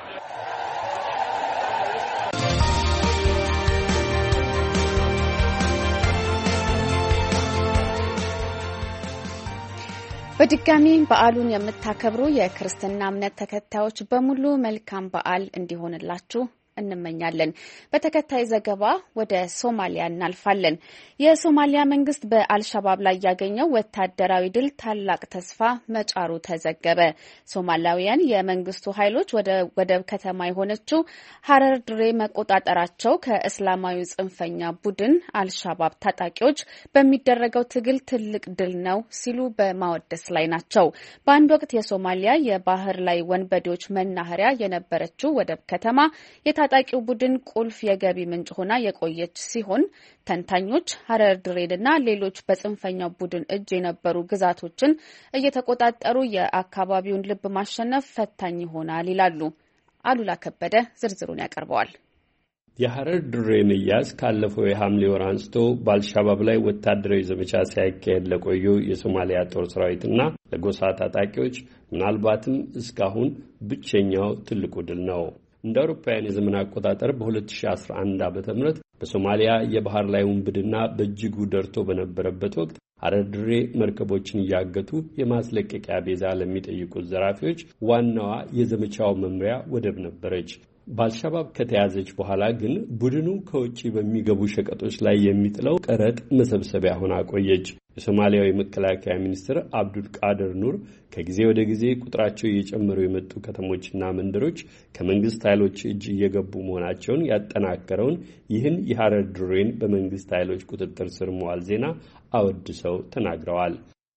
በድጋሚ በዓሉን የምታከብሩ የክርስትና እምነት ተከታዮች በሙሉ መልካም በዓል እንዲሆንላችሁ እንመኛለን። በተከታይ ዘገባ ወደ ሶማሊያ እናልፋለን። የሶማሊያ መንግስት በአልሸባብ ላይ ያገኘው ወታደራዊ ድል ታላቅ ተስፋ መጫሩ ተዘገበ። ሶማሊያውያን የመንግስቱ ኃይሎች ወደብ ከተማ የሆነችው ሀረር ድሬ መቆጣጠራቸው ከእስላማዊ ጽንፈኛ ቡድን አልሸባብ ታጣቂዎች በሚደረገው ትግል ትልቅ ድል ነው ሲሉ በማወደስ ላይ ናቸው። በአንድ ወቅት የሶማሊያ የባህር ላይ ወንበዴዎች መናኸሪያ የነበረችው ወደብ ከተማ የታጣቂው ቡድን ቁልፍ የገቢ ምንጭ ሆና የቆየች ሲሆን ተንታኞች ሀረር ድሬንና ሌሎች በጽንፈኛው ቡድን እጅ የነበሩ ግዛቶችን እየተቆጣጠሩ የአካባቢውን ልብ ማሸነፍ ፈታኝ ይሆናል ይላሉ። አሉላ ከበደ ዝርዝሩን ያቀርበዋል። የሀረር ድሬ መያዝ ካለፈው የሐምሌ ወር አንስቶ በአልሻባብ ላይ ወታደራዊ ዘመቻ ሲያካሄድ ለቆዩ የሶማሊያ ጦር ሰራዊትና ለጎሳ ታጣቂዎች ምናልባትም እስካሁን ብቸኛው ትልቁ ድል ነው። እንደ አውሮፓውያን የዘመን አቆጣጠር በ2011 ዓ.ም በሶማሊያ የባህር ላይ ውንብድና በእጅጉ ደርቶ በነበረበት ወቅት ሀረር ድሬ መርከቦችን እያገቱ የማስለቀቂያ ቤዛ ለሚጠይቁት ዘራፊዎች ዋናዋ የዘመቻው መምሪያ ወደብ ነበረች። በአልሻባብ ከተያዘች በኋላ ግን ቡድኑ ከውጭ በሚገቡ ሸቀጦች ላይ የሚጥለው ቀረጥ መሰብሰቢያ ሆና ቆየች። የሶማሊያዊ መከላከያ ሚኒስትር አብዱል ቃድር ኑር ከጊዜ ወደ ጊዜ ቁጥራቸው እየጨመሩ የመጡ ከተሞችና መንደሮች ከመንግስት ኃይሎች እጅ እየገቡ መሆናቸውን ያጠናከረውን ይህን የሀረር ድሬን በመንግስት ኃይሎች ቁጥጥር ስር መዋል ዜና አወድሰው ተናግረዋል።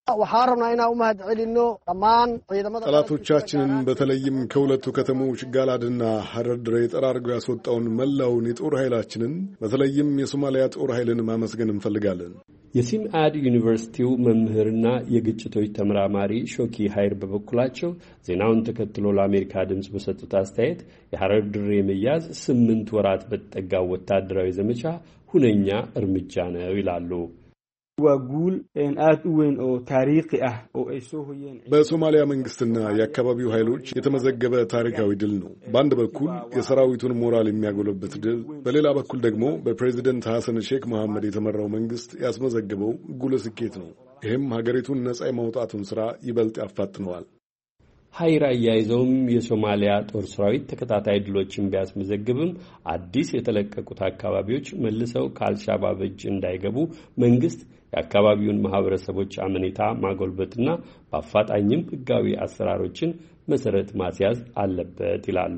ጠላቶቻችንን በተለይም ከሁለቱ ከተሞች ጋላድና ሀረር ድሬ ጠራርገው ያስወጣውን መላውን የጦር ኃይላችንን በተለይም የሶማሊያ ጦር ኃይልን ማመስገን እንፈልጋለን። የሲምአድ ዩኒቨርሲቲው መምህርና የግጭቶች ተመራማሪ ሾኪ ሀይር በበኩላቸው ዜናውን ተከትሎ ለአሜሪካ ድምፅ በሰጡት አስተያየት የሀረር ድሬ መያዝ 8 ወራት በተጠጋው ወታደራዊ ዘመቻ ሁነኛ እርምጃ ነው ይላሉ። በሶማሊያ መንግስትና የአካባቢው ኃይሎች የተመዘገበ ታሪካዊ ድል ነው። በአንድ በኩል የሰራዊቱን ሞራል የሚያጎለብት ድል፣ በሌላ በኩል ደግሞ በፕሬዚደንት ሐሰን ሼክ መሐመድ የተመራው መንግስት ያስመዘገበው ጉልህ ስኬት ነው። ይህም ሀገሪቱን ነጻ የማውጣቱን ስራ ይበልጥ ያፋጥነዋል። ሀይር አያይዘውም የሶማሊያ ጦር ሰራዊት ተከታታይ ድሎችን ቢያስመዘግብም አዲስ የተለቀቁት አካባቢዎች መልሰው ከአልሻባብ እጅ እንዳይገቡ መንግስት የአካባቢውን ማህበረሰቦች አመኔታ ማጎልበትና በአፋጣኝም ህጋዊ አሰራሮችን መሰረት ማስያዝ አለበት ይላሉ።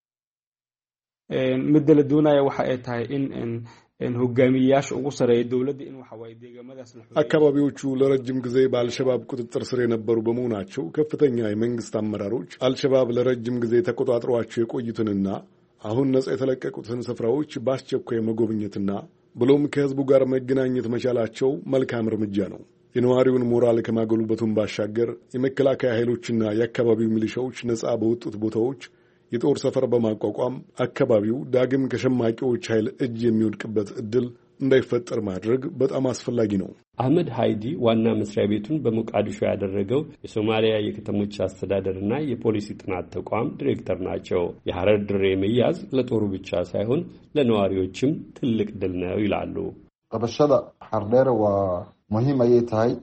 አካባቢዎቹ ለረጅም ጊዜ በአልሸባብ ቁጥጥር ስር የነበሩ በመሆናቸው ከፍተኛ የመንግስት አመራሮች አልሸባብ ለረጅም ጊዜ ተቆጣጥሯቸው የቆዩትንና አሁን ነጻ የተለቀቁትን ስፍራዎች በአስቸኳይ መጎብኘትና ብሎም ከህዝቡ ጋር መገናኘት መቻላቸው መልካም እርምጃ ነው። የነዋሪውን ሞራል ከማጎልበቱን ባሻገር የመከላከያ ኃይሎችና የአካባቢው ሚሊሻዎች ነጻ በወጡት ቦታዎች የጦር ሰፈር በማቋቋም አካባቢው ዳግም ከሸማቂዎች ኃይል እጅ የሚወድቅበት እድል እንዳይፈጠር ማድረግ በጣም አስፈላጊ ነው። አህመድ ሃይዲ ዋና መስሪያ ቤቱን በሞቃዲሾ ያደረገው የሶማሊያ የከተሞች አስተዳደርና የፖሊሲ ጥናት ተቋም ዲሬክተር ናቸው። የሀረር ድሬ መያዝ ለጦሩ ብቻ ሳይሆን ለነዋሪዎችም ትልቅ ድል ነው ይላሉ። ቀበሸዳ ሐርደር ወሙሂም አይታይ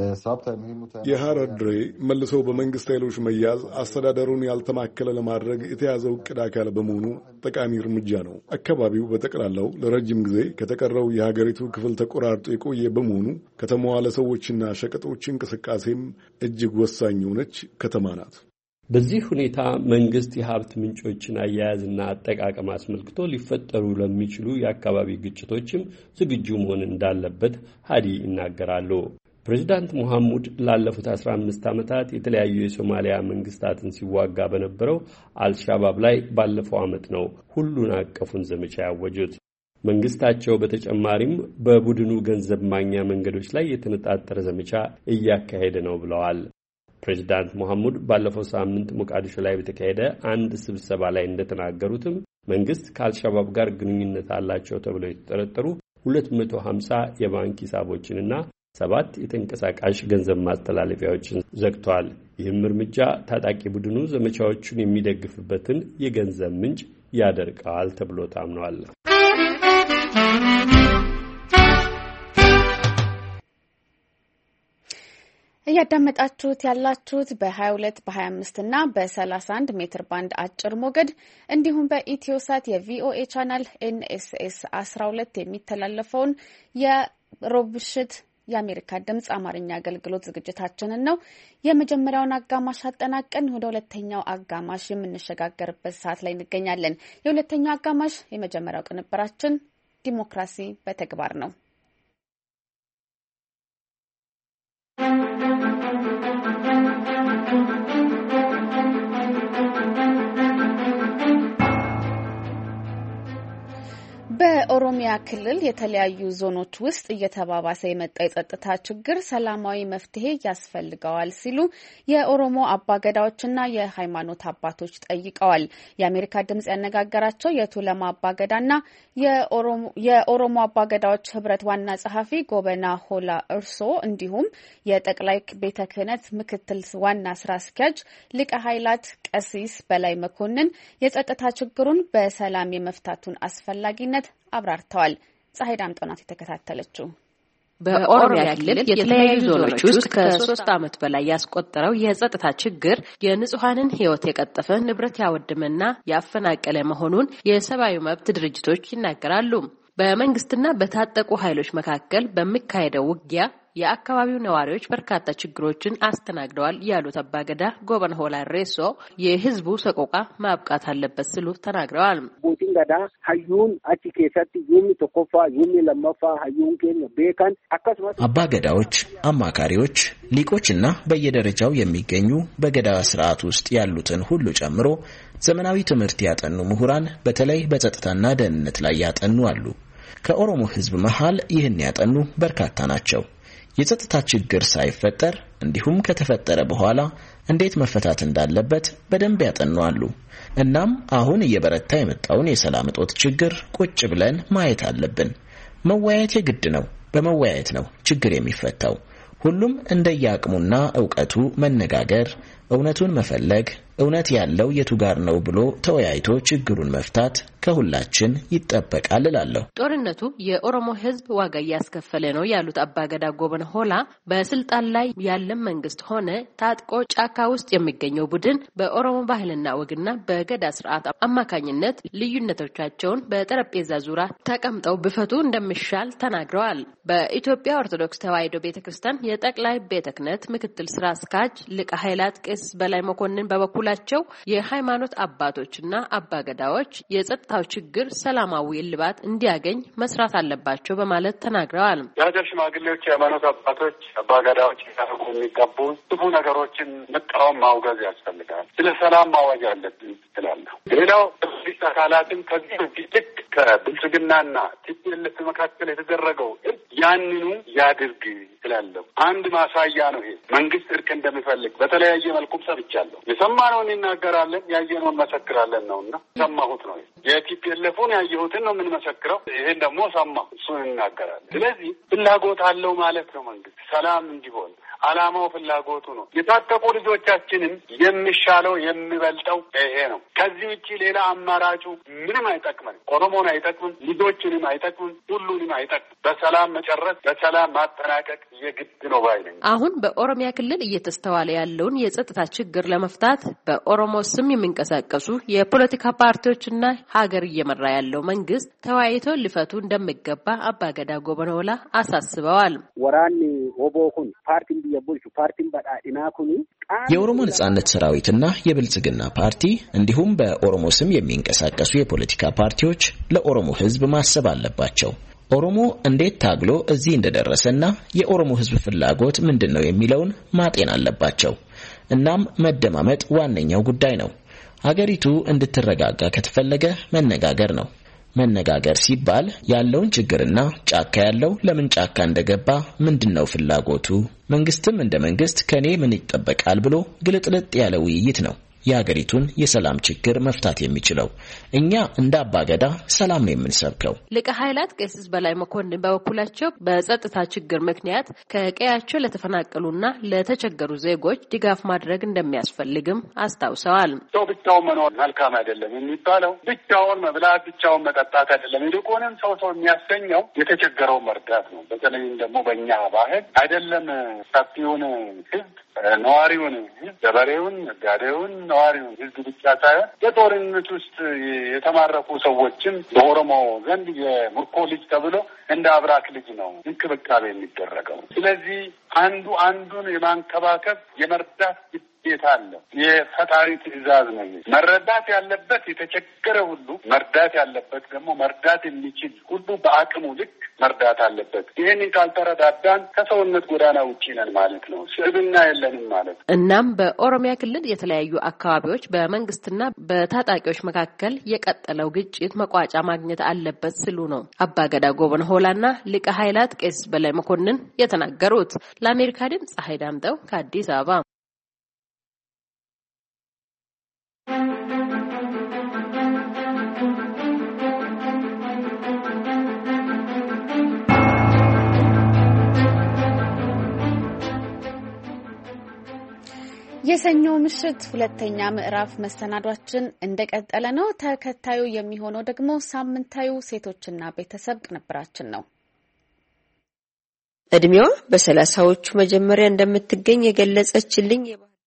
የሀረር ድሬ መልሰው በመንግስት ኃይሎች መያዝ አስተዳደሩን ያልተማከለ ለማድረግ የተያዘው ዕቅድ አካል በመሆኑ ጠቃሚ እርምጃ ነው። አካባቢው በጠቅላላው ለረጅም ጊዜ ከተቀረው የሀገሪቱ ክፍል ተቆራርጦ የቆየ በመሆኑ ከተማዋ ለሰዎችና ሸቀጦች እንቅስቃሴም እጅግ ወሳኝ የሆነች ከተማ ናት። በዚህ ሁኔታ መንግስት የሀብት ምንጮችን አያያዝና አጠቃቀም አስመልክቶ ሊፈጠሩ ለሚችሉ የአካባቢ ግጭቶችም ዝግጁ መሆን እንዳለበት ሃዲ ይናገራሉ። ፕሬዚዳንት ሙሐሙድ ላለፉት 15 ዓመታት የተለያዩ የሶማሊያ መንግስታትን ሲዋጋ በነበረው አልሻባብ ላይ ባለፈው ዓመት ነው ሁሉን አቀፉን ዘመቻ ያወጁት። መንግስታቸው በተጨማሪም በቡድኑ ገንዘብ ማግኛ መንገዶች ላይ የተነጣጠረ ዘመቻ እያካሄደ ነው ብለዋል። ፕሬዚዳንት ሙሐሙድ ባለፈው ሳምንት ሞቃዲሾ ላይ በተካሄደ አንድ ስብሰባ ላይ እንደተናገሩትም መንግስት ከአልሻባብ ጋር ግንኙነት አላቸው ተብለው የተጠረጠሩ 250 የባንክ ሂሳቦችንና 7 የተንቀሳቃሽ ገንዘብ ማስተላለፊያዎችን ዘግቷል። ይህም እርምጃ ታጣቂ ቡድኑ ዘመቻዎቹን የሚደግፍበትን የገንዘብ ምንጭ ያደርቃል ተብሎ ታምኗል። እያዳመጣችሁት ያላችሁት በ22 በ25 እና በ31 ሜትር ባንድ አጭር ሞገድ እንዲሁም በኢትዮሳት የቪኦኤ ቻናል NSS 12 የሚተላለፈውን የሮብ ምሽት የአሜሪካ ድምጽ አማርኛ አገልግሎት ዝግጅታችንን ነው። የመጀመሪያውን አጋማሽ አጠናቀን ወደ ሁለተኛው አጋማሽ የምንሸጋገርበት ሰዓት ላይ እንገኛለን። የሁለተኛው አጋማሽ የመጀመሪያው ቅንብራችን ዲሞክራሲ በተግባር ነው። በኦሮሚያ ክልል የተለያዩ ዞኖች ውስጥ እየተባባሰ የመጣ የጸጥታ ችግር ሰላማዊ መፍትሄ ያስፈልገዋል ሲሉ የኦሮሞ አባገዳዎችና የሃይማኖት አባቶች ጠይቀዋል። የአሜሪካ ድምጽ ያነጋገራቸው የቱለማ አባገዳና የኦሮሞ አባገዳዎች ህብረት ዋና ጸሐፊ ጎበና ሆላ እርሶ እንዲሁም የጠቅላይ ቤተ ክህነት ምክትል ዋና ስራ አስኪያጅ ሊቀ ኃይላት ቀሲስ በላይ መኮንን የጸጥታ ችግሩን በሰላም የመፍታቱን አስፈላጊነት አብራርተዋል። ፀሐይ ዳምጠው ናት የተከታተለችው። በኦሮሚያ ክልል የተለያዩ ዞኖች ውስጥ ከ3 ዓመት በላይ ያስቆጠረው የጸጥታ ችግር የንጹሃንን ህይወት የቀጠፈ ንብረት ያወደመና ያፈናቀለ መሆኑን የሰብአዊ መብት ድርጅቶች ይናገራሉ። በመንግስትና በታጠቁ ኃይሎች መካከል በሚካሄደው ውጊያ የአካባቢው ነዋሪዎች በርካታ ችግሮችን አስተናግደዋል ያሉት አባገዳ ጎበና ሆላ ሬሶ የህዝቡ ሰቆቃ ማብቃት አለበት ሲሉ ተናግረዋል። ቦቲንጋዳ ሀዩን አቺ ከሰት ዩሚ ተቆፋ ዩሚ ለማፋ ሀዩን ከነ ቤካን አባገዳዎች፣ አማካሪዎች፣ ሊቆችና በየደረጃው የሚገኙ በገዳ ስርዓት ውስጥ ያሉትን ሁሉ ጨምሮ ዘመናዊ ትምህርት ያጠኑ ምሁራን በተለይ በጸጥታና ደህንነት ላይ ያጠኑ አሉ። ከኦሮሞ ህዝብ መሃል ይህን ያጠኑ በርካታ ናቸው። የጸጥታ ችግር ሳይፈጠር እንዲሁም ከተፈጠረ በኋላ እንዴት መፈታት እንዳለበት በደንብ ያጠኑ አሉ። እናም አሁን እየበረታ የመጣውን የሰላም እጦት ችግር ቁጭ ብለን ማየት አለብን። መወያየት የግድ ነው። በመወያየት ነው ችግር የሚፈታው። ሁሉም እንደየአቅሙና ዕውቀቱ መነጋገር፣ እውነቱን መፈለግ፣ እውነት ያለው የቱ ጋር ነው ብሎ ተወያይቶ ችግሩን መፍታት ከሁላችን ይጠበቃል እላለሁ። ጦርነቱ የኦሮሞ ህዝብ ዋጋ እያስከፈለ ነው ያሉት አባገዳ ጎበና ሆላ በስልጣን ላይ ያለ መንግስት ሆነ ታጥቆ ጫካ ውስጥ የሚገኘው ቡድን በኦሮሞ ባህልና ወግና በገዳ ስርዓት አማካኝነት ልዩነቶቻቸውን በጠረጴዛ ዙሪያ ተቀምጠው ቢፈቱ እንደሚሻል ተናግረዋል። በኢትዮጵያ ኦርቶዶክስ ተዋሕዶ ቤተክርስቲያን የጠቅላይ ቤተ ክህነት ምክትል ስራ አስኪያጅ ሊቀ ኃይላት ቀሲስ በላይ መኮንን በበኩላቸው የሃይማኖት አባቶችና አባገዳዎች የጸጥታው ችግር ሰላማዊ እልባት እንዲያገኝ መስራት አለባቸው በማለት ተናግረዋል። የሀገር ሽማግሌዎች፣ የሃይማኖት አባቶች፣ አባገዳዎች ያደርጉ የሚገቡ ክፉ ነገሮችን መቃወም፣ ማውገዝ ያስፈልጋል። ስለ ሰላም ማወጅ አለብን ትላለሁ። ሌላው ፖሊስ አካላትን ከዚህ በፊት ልክ ከብልጽግናና ቲፒኤልኤፍ መካከል የተደረገው ያንኑ ያድርግ ትላለሁ። አንድ ማሳያ ነው ይሄ። መንግስት እርቅ እንደሚፈልግ በተለያየ መልኩም ሰምቻለሁ። የሰማነውን እናገራለን፣ ያየነውን መሰክራለን ነውና ሰማሁት ነው። የቲፒኤልኤፉን ያየሁትን ነው የምንመሰክረው። ይሄን ደግሞ ሰማሁ፣ እሱን እናገራለን። ስለዚህ ፍላጎት አለው ማለት ነው መንግስት ሰላም እንዲሆን። አላማው ፍላጎቱ ነው። የታጠቁ ልጆቻችንም የሚሻለው የሚበልጠው ይሄ ነው። ከዚህ ውጪ ሌላ አማራጩ ምንም አይጠቅመን። ኦሮሞን አይጠቅምም፣ ልጆችንም አይጠቅምም፣ ሁሉንም አይጠቅም። በሰላም መጨረስ፣ በሰላም ማጠናቀቅ የግድ ነው ባይ ነኝ። አሁን በኦሮሚያ ክልል እየተስተዋለ ያለውን የጸጥታ ችግር ለመፍታት በኦሮሞ ስም የሚንቀሳቀሱ የፖለቲካ ፓርቲዎችና ሀገር እየመራ ያለው መንግስት ተወያይተው ሊፈቱ እንደሚገባ አባገዳ ጎበና ሆላ አሳስበዋል። ወራኒ ኦቦኩን ፓርቲ የኦሮሞ ነጻነት ሰራዊትና የብልጽግና ፓርቲ እንዲሁም በኦሮሞ ስም የሚንቀሳቀሱ የፖለቲካ ፓርቲዎች ለኦሮሞ ህዝብ ማሰብ አለባቸው። ኦሮሞ እንዴት ታግሎ እዚህ እንደደረሰና የኦሮሞ ህዝብ ፍላጎት ምንድነው የሚለውን ማጤን አለባቸው። እናም መደማመጥ ዋነኛው ጉዳይ ነው። ሀገሪቱ እንድትረጋጋ ከተፈለገ መነጋገር ነው። መነጋገር ሲባል ያለውን ችግርና ጫካ ያለው ለምን ጫካ እንደገባ ምንድነው ፍላጎቱ፣ መንግስትም እንደ መንግስት ከኔ ምን ይጠበቃል ብሎ ግልጥልጥ ያለ ውይይት ነው የሀገሪቱን የሰላም ችግር መፍታት የሚችለው። እኛ እንደ አባገዳ ሰላም ነው የምንሰብከው። ሊቀ ኃይላት ቀሲስ በላይ መኮንን በበኩላቸው በጸጥታ ችግር ምክንያት ከቀያቸው ለተፈናቀሉና ለተቸገሩ ዜጎች ድጋፍ ማድረግ እንደሚያስፈልግም አስታውሰዋል። ሰው ብቻውን መኖር መልካም አይደለም የሚባለው ብቻውን መብላት፣ ብቻውን መጠጣት አይደለም። ይልቁንም ሰው የሚያሰኘው የተቸገረውን መርዳት ነው። በተለይም ደግሞ በእኛ ባህል አይደለም ሰፊውን ህዝብ ነዋሪውን፣ ገበሬውን፣ ነጋዴውን፣ ነዋሪውን ህዝብ ብቻ ሳይሆን በጦርነት ውስጥ የተማረኩ ሰዎችም በኦሮሞ ዘንድ የምርኮ ልጅ ተብሎ እንደ አብራክ ልጅ ነው እንክብካቤ የሚደረገው። ስለዚህ አንዱ አንዱን የማንከባከብ የመርዳት ግዴታ አለ። የፈጣሪ ትእዛዝ ነው። መረዳት ያለበት የተቸገረ ሁሉ መርዳት ያለበት ደግሞ መርዳት የሚችል ሁሉ በአቅሙ ልክ መርዳት አለበት። ይህንን ካልተረዳዳን ከሰውነት ጎዳና ውጪ ነን ማለት ነው። ስብዕና የለንም ማለት ነው። እናም በኦሮሚያ ክልል የተለያዩ አካባቢዎች በመንግስትና በታጣቂዎች መካከል የቀጠለው ግጭት መቋጫ ማግኘት አለበት ሲሉ ነው አባገዳ ጎበነ ሆላና ሊቀ ኃይላት ቄስ በላይ መኮንን የተናገሩት። ለአሜሪካ ድምጽ ፀሐይ ዳምጠው ከአዲስ አበባ። የሰኞ ምሽት ሁለተኛ ምዕራፍ መሰናዷችን እንደቀጠለ ነው። ተከታዩ የሚሆነው ደግሞ ሳምንታዊ ሴቶችና ቤተሰብ ቅንብራችን ነው። እድሜዋ በ30ዎቹ መጀመሪያ እንደምትገኝ የገለጸችልኝ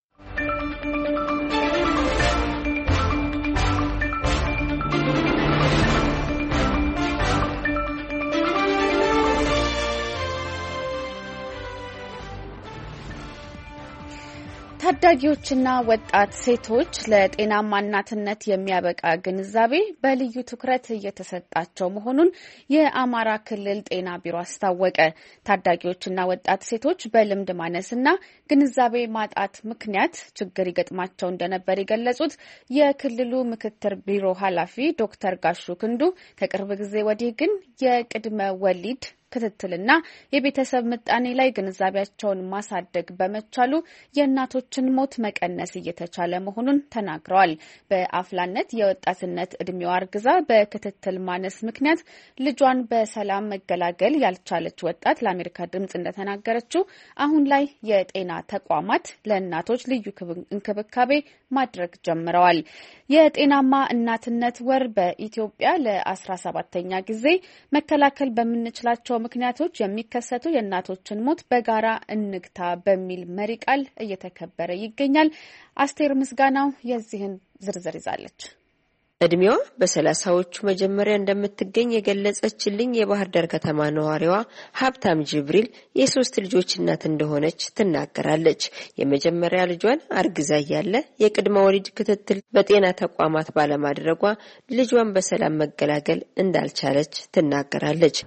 ታዳጊዎችና ወጣት ሴቶች ለጤናማ እናትነት የሚያበቃ ግንዛቤ በልዩ ትኩረት እየተሰጣቸው መሆኑን የአማራ ክልል ጤና ቢሮ አስታወቀ። ታዳጊዎችና ወጣት ሴቶች በልምድ ማነስና ግንዛቤ ማጣት ምክንያት ችግር ይገጥማቸው እንደነበር የገለጹት የክልሉ ምክትል ቢሮ ኃላፊ ዶክተር ጋሹ ክንዱ ከቅርብ ጊዜ ወዲህ ግን የቅድመ ወሊድ ክትትልና የቤተሰብ ምጣኔ ላይ ግንዛቤያቸውን ማሳደግ በመቻሉ የእናቶችን ሞት መቀነስ እየተቻለ መሆኑን ተናግረዋል። በአፍላነት የወጣትነት እድሜዋ አርግዛ በክትትል ማነስ ምክንያት ልጇን በሰላም መገላገል ያልቻለች ወጣት ለአሜሪካ ድምጽ እንደተናገረችው አሁን ላይ የጤና ተቋማት ለእናቶች ልዩ እንክብካቤ ማድረግ ጀምረዋል። የጤናማ እናትነት ወር በኢትዮጵያ ለ17ኛ ጊዜ መከላከል በምንችላቸው ምክንያቶች የሚከሰቱ የእናቶችን ሞት በጋራ እንግታ በሚል መሪ ቃል እየተከበረ ይገኛል። አስቴር ምስጋናው የዚህን ዝርዝር ይዛለች። እድሜዋ በ30ዎቹ መጀመሪያ እንደምትገኝ የገለጸችልኝ የባህር ዳር ከተማ ነዋሪዋ ሀብታም ጅብሪል የ3 ልጆች እናት እንደሆነች ትናገራለች። የመጀመሪያ ልጇን አርግዛ ያለ የቅድመ ወሊድ ክትትል በጤና ተቋማት ባለማድረጓ ልጇን በሰላም መገላገል እንዳልቻለች ትናገራለች።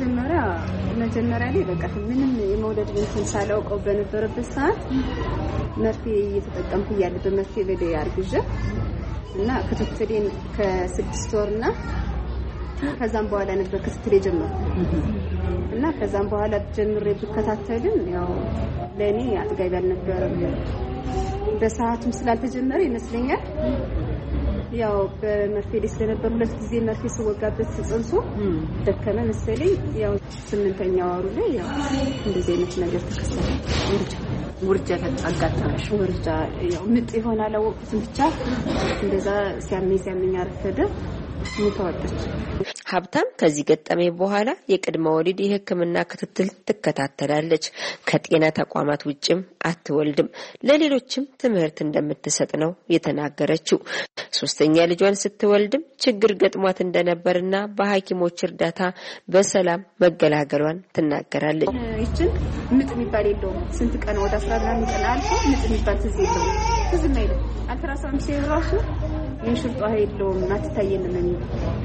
መጀመሪያ ላይ በቃ ምንም የመውለድ እንትን ሳላውቀው በነበረበት ሰዓት መርፌ እየተጠቀምኩ እያለ በመርፌ በደይ አርግዤ እና ክትትሌን ከ6 ወርና ከዛም በኋላ ነበር ክትትሌ ጀመርኩ እና ከዛም በኋላ ጀምሬ ብከታተልም ያው ለኔ አጥጋቢ አልነበረም። በሰዓቱም ስላልተጀመረ ይመስለኛል ያው በመርፌ ስለነበር 2 ጊዜ መርፌ ስወጋበት ጽንሱ ደከመ መሰለኝ። ያው 8ኛ ወሩ ላይ ያው እንደዚህ አይነት ነገር ተከሰተ። ውርጃ አጋጠመሽ? ውርጃ ያው ምጥ ይሆናል አወቅኩት። ብቻ እንደዛ ሲያመኝ አረፈደ። ሙታወጣች። ሀብታም ከዚህ ገጠመ በኋላ የቅድመ ወሊድ የሕክምና ክትትል ትከታተላለች። ከጤና ተቋማት ውጭም አትወልድም። ለሌሎችም ትምህርት እንደምትሰጥ ነው የተናገረችው። 3ኛ ልጇን ስትወልድም ችግር ገጥሟት እንደነበርና በሐኪሞች እርዳታ በሰላም መገላገሏን ትናገራለች። ይችን ምጥ የሚባል የለውም። ስንት ቀን ወደ 14 ቀን አልፎ ምጥ የሚባል ትዝ የለውም። ትዝም አይልም። አልትራሳውንድ ሲራሱ የሽርጧ የለውም አትታየንም የሚል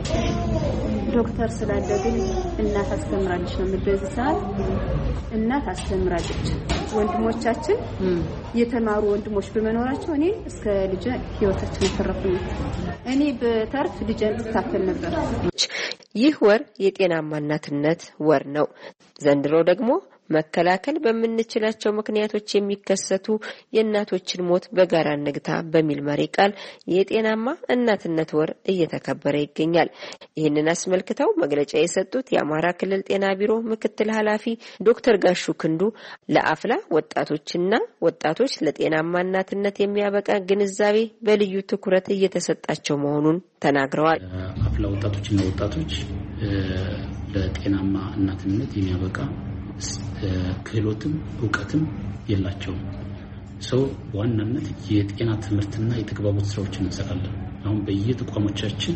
ዶክተር ስላለ ግን እናት አስተምራለች ነው። በዚህ ሰዓት እናት አስተምራለች። ወንድሞቻችን የተማሩ ወንድሞች በመኖራቸው እኔ እስከ ልጅ ህይወታችን ተረፈኝ። እኔ በተርፍ ልጅን ተካፈል ነበር። ይህ ወር የጤናማ እናትነት ወር ነው። ዘንድሮ ደግሞ መከላከል በምንችላቸው ምክንያቶች የሚከሰቱ የእናቶችን ሞት በጋራ እንግታ በሚል መሪ ቃል የጤናማ እናትነት ወር እየተከበረ ይገኛል። ይህንን አስመልክተው መግለጫ የሰጡት የአማራ ክልል ጤና ቢሮ ምክትል ኃላፊ ዶክተር ጋሹ ክንዱ ለአፍላ ወጣቶችና ወጣቶች ለጤናማ እናትነት የሚያበቃ ግንዛቤ በልዩ ትኩረት እየተሰጣቸው መሆኑን ተናግረዋል። አፍላ ወጣቶችና ወጣቶች ለጤናማ እናትነት የሚያበቃ ክህሎትም እውቀትም የላቸውም። ሰው በዋናነት የጤና ትምህርትና የተግባቦት ስራዎችን እንሰራለን። አሁን በየተቋሞቻችን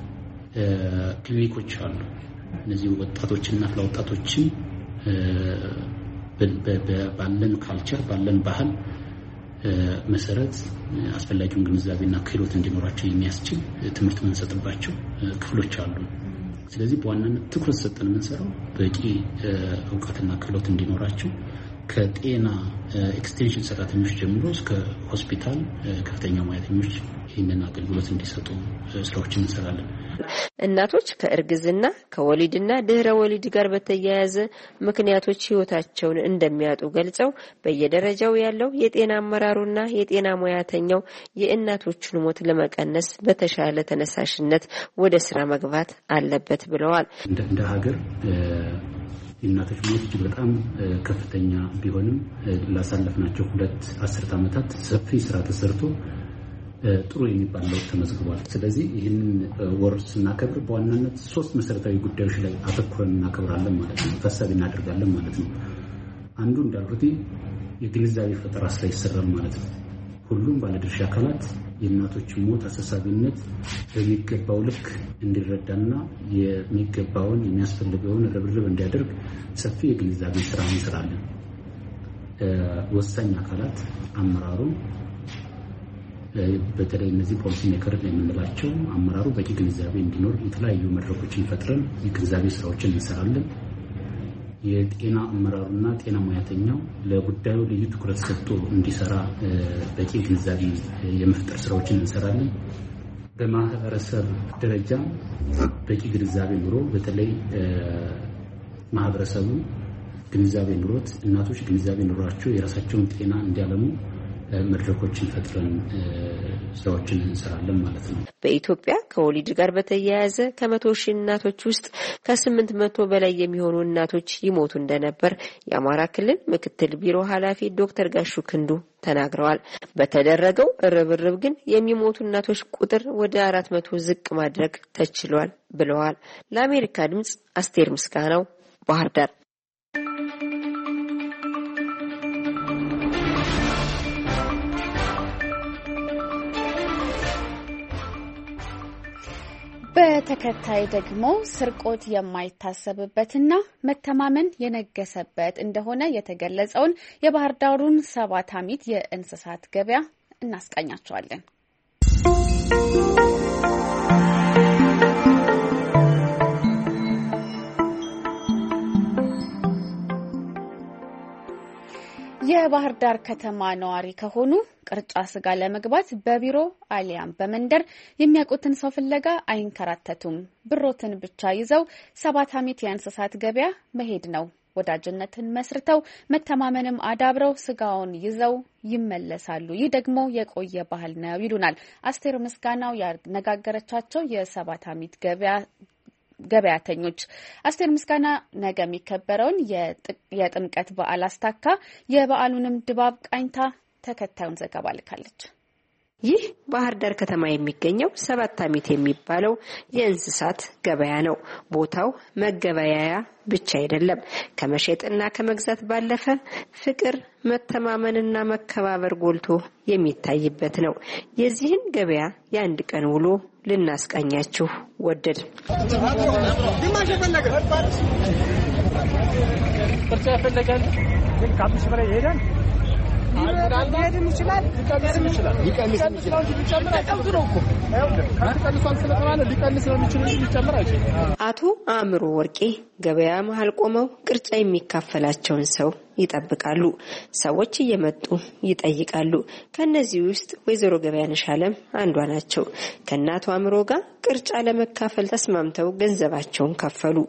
ክሊኒኮች አሉ። እነዚህ ወጣቶችና አፍላ ወጣቶችን ባለን ካልቸር ባለን ባህል መሰረት አስፈላጊውን ግንዛቤና ክህሎት እንዲኖራቸው የሚያስችል ትምህርት የምንሰጥባቸው ክፍሎች አሉ። ስለዚህ በዋናነት ትኩረት ሰጠን የምንሰራው በቂ እውቀትና ክህሎት እንዲኖራቸው ከጤና ኤክስቴንሽን ሰራተኞች ጀምሮ እስከ ሆስፒታል ከፍተኛ ሙያተኞች ይህንን አገልግሎት እንዲሰጡ ስራዎችን እንሰራለን። እናቶች ከእርግዝና ከወሊድና ድህረ ወሊድ ጋር በተያያዘ ምክንያቶች ህይወታቸውን እንደሚያጡ ገልጸው በየደረጃው ያለው የጤና አመራሩና የጤና ሙያተኛው የእናቶችን ሞት ለመቀነስ በተሻለ ተነሳሽነት ወደ ስራ መግባት አለበት ብለዋል። እንደ ሀገር የእናቶች ሞት እጅግ በጣም ከፍተኛ ቢሆንም ላሳለፍናቸው 2 አስርት ዓመታት ሰፊ ስራ ተሰርቶ ጥሩ የሚባል ለውጥ ተመዝግቧል። ስለዚህ ይህንን ወር ስናከብር በዋናነት 3 መሰረታዊ ጉዳዮች ላይ አተኩረን እናከብራለን ማለት ነው፣ ታሳቢ እናደርጋለን ማለት ነው። አንዱ እንዳልኩት የግንዛቤ ፈጠራ ስራ ይሰራል ማለት ነው። ሁሉም ባለድርሻ አካላት የእናቶች ሞት አሳሳቢነት በሚገባው ልክ እንዲረዳና የሚገባውን የሚያስፈልገውን ርብርብ እንዲያደርግ ሰፊ የግንዛቤ ስራ እንሰራለን። ወሳኝ አካላት አመራሩ በተለይ እነዚህ ፖሊሲ ሜከር የምንላቸው አመራሩ በቂ ግንዛቤ እንዲኖር የተለያዩ መድረኮችን ፈጥረን የግንዛቤ ስራዎችን እንሰራለን። የጤና አመራሩና ጤና ሙያተኛው ለጉዳዩ ልዩ ትኩረት ሰጥቶ እንዲሰራ በቂ ግንዛቤ የመፍጠር ስራዎችን እንሰራለን። በማህበረሰብ ደረጃ በቂ ግንዛቤ ኑሮ በተለይ ማህበረሰቡ ግንዛቤ ኑሮት እናቶች ግንዛቤ ኑሯቸው የራሳቸውን ጤና እንዲያለሙ መድረኮችን ፈጥረን ስራዎችን እንሰራለን ማለት ነው። በኢትዮጵያ ከወሊድ ጋር በተያያዘ ከ100,000 እናቶች ውስጥ ከ800 በላይ የሚሆኑ እናቶች ይሞቱ እንደነበር የአማራ ክልል ምክትል ቢሮ ኃላፊ ዶክተር ጋሹ ክንዱ ተናግረዋል። በተደረገው ርብርብ ግን የሚሞቱ እናቶች ቁጥር ወደ 400 ዝቅ ማድረግ ተችሏል ብለዋል። ለአሜሪካ ድምጽ አስቴር ምስጋናው ባህር ዳር። በተከታይ ደግሞ ስርቆት የማይታሰብበትና መተማመን የነገሰበት እንደሆነ የተገለጸውን የባህር ዳሩን 7 አሚት የእንስሳት ገበያ እናስቃኛቸዋለን። የባህር ዳር ከተማ ነዋሪ ከሆኑ ቅርጫ ስጋ ለመግባት በቢሮ አሊያም በመንደር የሚያውቁትን ሰው ፍለጋ አይንከራተቱም። ብሮትን ብቻ ይዘው 7 አሚት የእንስሳት ገበያ መሄድ ነው። ወዳጅነትን መስርተው መተማመንም አዳብረው ስጋውን ይዘው ይመለሳሉ። ይህ ደግሞ የቆየ ባህል ነው ይሉናል አስቴር ምስጋናው ያነጋገረቻቸው የ7 አሚት ገበያተኞች። አስቴር ምስጋና ነገ የሚከበረውን የጥምቀት በዓል አስታካ የበዓሉንም ድባብ ቃኝታ ተከታዩን ዘገባ ልካለች። ይህ ባህር ዳር ከተማ የሚገኘው 7 አሚት የሚባለው የእንስሳት ገበያ ነው። ቦታው መገበያያ ብቻ አይደለም። ከመሸጥና ከመግዛት ባለፈ ፍቅር፣ መተማመንና መከባበር ጎልቶ የሚታይበት ነው። የዚህን ገበያ የአንድ ቀን ውሎ ልናስቃኛችሁ ወደድ። አቶ አእምሮ ወርቄ ገበያ መሃል ቆመው ቅርጫ የሚካፈላቸውን ሰው ይጠብቃሉ። ሰዎች እየመጡ ይጠይቃሉ። ከነዚህ ውስጥ ወይዘሮ ገበያነሽ አለም አንዷ ናቸው። ከእናቷ አእምሮ ጋር ቅርጫ ለመካፈል ተስማምተው ገንዘባቸውን ከፈሉ።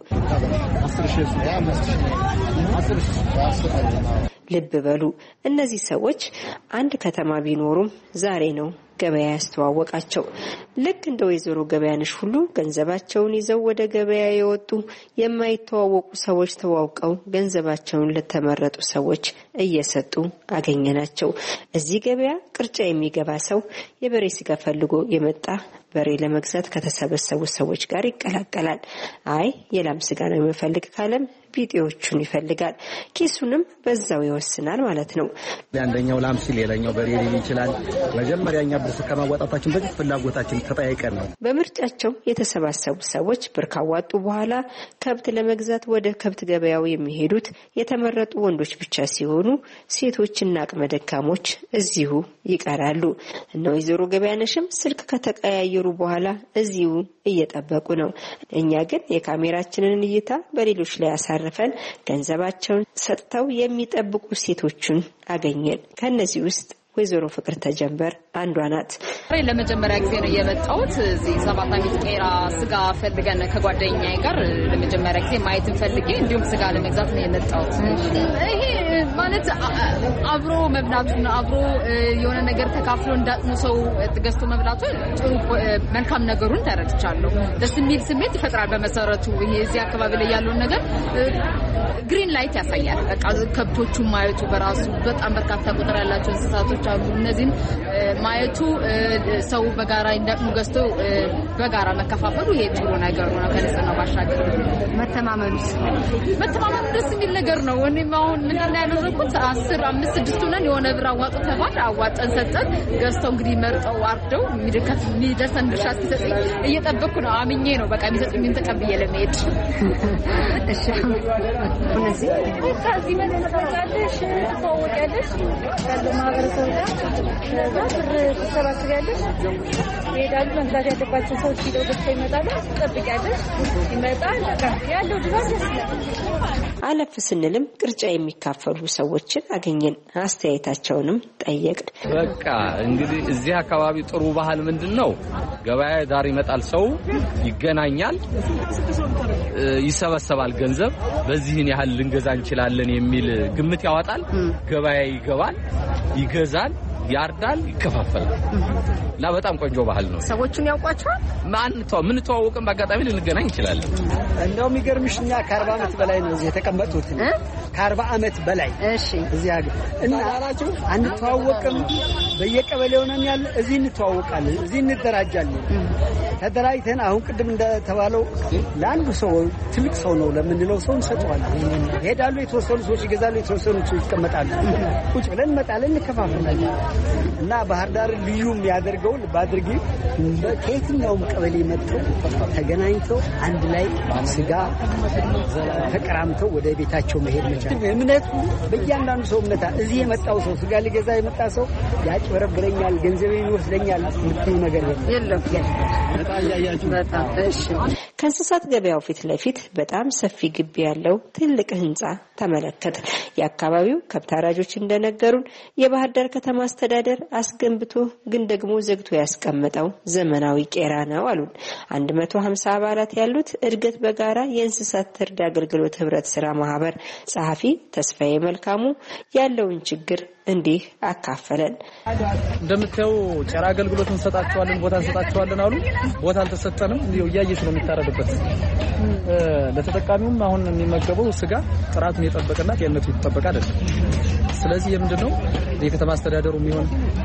ልብ በሉ፣ እነዚህ ሰዎች አንድ ከተማ ቢኖሩም ዛሬ ነው ገበያ ያስተዋወቃቸው። ልክ እንደ ወይዘሮ ገበያነሽ ሁሉ ገንዘባቸውን ይዘው ወደ ገበያ የወጡ የማይተዋወቁ ሰዎች ተዋውቀው ገንዘባቸውን ለተመረጡ ሰዎች እየሰጡ አገኘናቸው። እዚህ ገበያ ቅርጫ የሚገባ ሰው የበሬ ስጋ ፈልጎ የመጣ በሬ ለመግዛት ከተሰበሰቡ ሰዎች ጋር ይቀላቀላል። አይ የላም ስጋ ነው የሚፈልግ ካለም ቢጤዎቹን ይፈልጋል። ኪሱንም በዛው ይወስናል ማለት ነው። አንደኛው ላም ሲል ሌላኛው በሬ ሊል ይችላል። መጀመሪያኛ ብር ከማዋጣታችን በፊት ፍላጎታችን ተጠያይቀን ነው። በምርጫቸው የተሰባሰቡ ሰዎች ብር ካዋጡ በኋላ ከብት ለመግዛት ወደ ከብት ገበያው የሚሄዱት የተመረጡ ወንዶች ብቻ ሲሆኑ ሴቶችና አቅመ ደካሞች እዚሁ ይቀራሉ። እነ ወይዘሮ ገበያነሽም ስልክ ከተቀያየሩ በኋላ እዚሁ እየጠበቁ ነው። እኛ ግን የካሜራችንን እይታ በሌሎች ላይ አሳርፈን ገንዘባቸውን ሰጥተው የሚጠብቁ ሴቶችን አገኘን። ከነዚህ ውስጥ ወይዘሮ ፍቅር ተጀንበር አንዷ ናት። ለመጀመሪያ ጊዜ ነው የመጣሁት እዚህ 7 ዓመት ቄራ ስጋ ፈልገን ከጓደኛዬ ጋር ለመጀመሪያ ጊዜ ማየት ፈልጌ እንዲሁም ስጋ ለመግዛት ነው የመጣሁት። ይሄ ማለት አብሮ መብላቱን አብሮ የሆነ ነገር ተካፍሎ እንዳጥሙ ሰው ገዝቶ መብላቱ ጥሩ መልካም ነገሩን ተረድቻለሁ። ደስ የሚል ስሜት ይፈጥራል። በመሰረቱ ይሄ እዚህ አካባቢ ላይ ያለው ነገር ግሪን ላይት ያሳያል። በቃ ከብቶቹ ማየቱ በራሱ በጣም በርካታ ቁጥር ያላቸው እንስሳቶች አሉ። እነዚህን ማየቱ ሰው በጋራ እንዳጥሙ ገዝቶ በጋራ መከፋፈሉ ይሄ ጥሩ ነገር ነው። ከንጽህና ባሻገር መተማመኑ ደስ የሚል ነገር ነው። እኔም አሁን ምን ያደረኩት 10 5 6 ሆነን የሆነ ብር አዋጡ ተባል አዋጠን ሰጠን ገዝተው እንግዲህ መርጠው አርደው የሚደርሰን ድርሻ ሲሰጠኝ እየጠበቅኩ ነው። አምኜ ነው በቃ የሚሰጡኝን ተቀብዬ ለመሄድ። እሺ እነዚህ ከዚህ መነሳታለሽ ተዋወቂያለሽ ያለው ማህበረሰብ ጋር ብር ተሰባስቢያለሽ ይሄዳሉ። መግዛት ያለባቸው ሰዎች ሄደው ገዝተው ይመጣሉ። ትጠብቂያለሽ ይመጣል። ያለው ድባብ ያስላል። አለፍ ስንልም ቅርጫ የሚካፈሉ ሰዎችን አገኘን። አስተያየታቸውንም ጠየቅን። በቃ እንግዲህ እዚህ አካባቢ ጥሩ ባህል ምንድነው? ገበያ ዳር ይመጣል፣ ሰው ይገናኛል፣ ይሰበሰባል ገንዘብ በዚህን ያህል ልንገዛ እንችላለን የሚል ግምት ያወጣል። ገበያ ይገባል፣ ይገዛል፣ ያርዳል፣ ይከፋፈላል እና በጣም ቆንጆ ባህል ነው። ሰዎችን ያውቋቸዋል። ምን ተዋወቅን በአጋጣሚ ልንገናኝ እንችላለን። እንደውም ይገርምሽኛ ከ40 ዓመት በላይ ነው እዚህ የተቀመጡት። ከ40 ዓመት በላይ እዚህ ሀገር እና አንተዋወቅም። በየቀበሌው ነን ያለ እዚህ እንተዋወቃለን፣ እዚህ እንደራጃለን። ተደራጅተን አሁን ቅድም እንደተባለው ለአንዱ ሰው ትልቅ ሰው ነው ለምንለው ሰው እንሰጠዋለን። ይሄዳሉ፣ የተወሰኑ ሰዎች ይገዛሉ፣ የተወሰኑ ሰዎች ይቀመጣሉ። ቁጭ ብለን እንመጣለን፣ እንከፋፈላለን እና ባህር ዳር ልዩ የሚያደርገው ባድርጊ ከየትኛውም ቀበሌ መጥተው ተገናኝተው አንድ ላይ ስጋ ተቀራምተው ወደ ቤታቸው መሄድ መቻል። እምነቱ በእያንዳንዱ ሰው እምነታ እዚህ የመጣው ሰው ስጋ ሊገዛ የመጣ ሰው ያጭበረብረኛል፣ ገንዘቤን ይወስደኛል የምትይው ነገር የለም። ከእንስሳት ገበያው ፊት ለፊት በጣም ሰፊ ግቢ ያለው ትልቅ ህንጻ ተመለከተ። የአካባቢው ከብት አራጆች እንደነገሩን የባህር ዳር ከተማ አስተዳደር አስገንብቶ ግን ደግሞ ዘግቶ ያስቀመጠው ዘመናዊ ቄራ ነው አሉን። 150 አባላት ያሉት እድገት በጋራ የእንስሳት እርድ አገልግሎት ህብረት ስራ ማህበር ጸሐፊ ተስፋዬ መልካሙ ያለውን ችግር እንዲህ አካፈለን። እንደምታዩ ቄራ አገልግሎት እንሰጣቸዋለን፣ ቦታ እንሰጣቸዋለን አሉ። ቦታ አልተሰጠንም። እያየሽ ነው የሚታረድበት። ለተጠቃሚውም አሁን የሚመገበው ስጋ ጥራቱን የጠበቀና ጤንነቱ የተጠበቀ አይደለም። ስለዚህ የምንድነው የከተማ አስተዳደሩ የሚሆን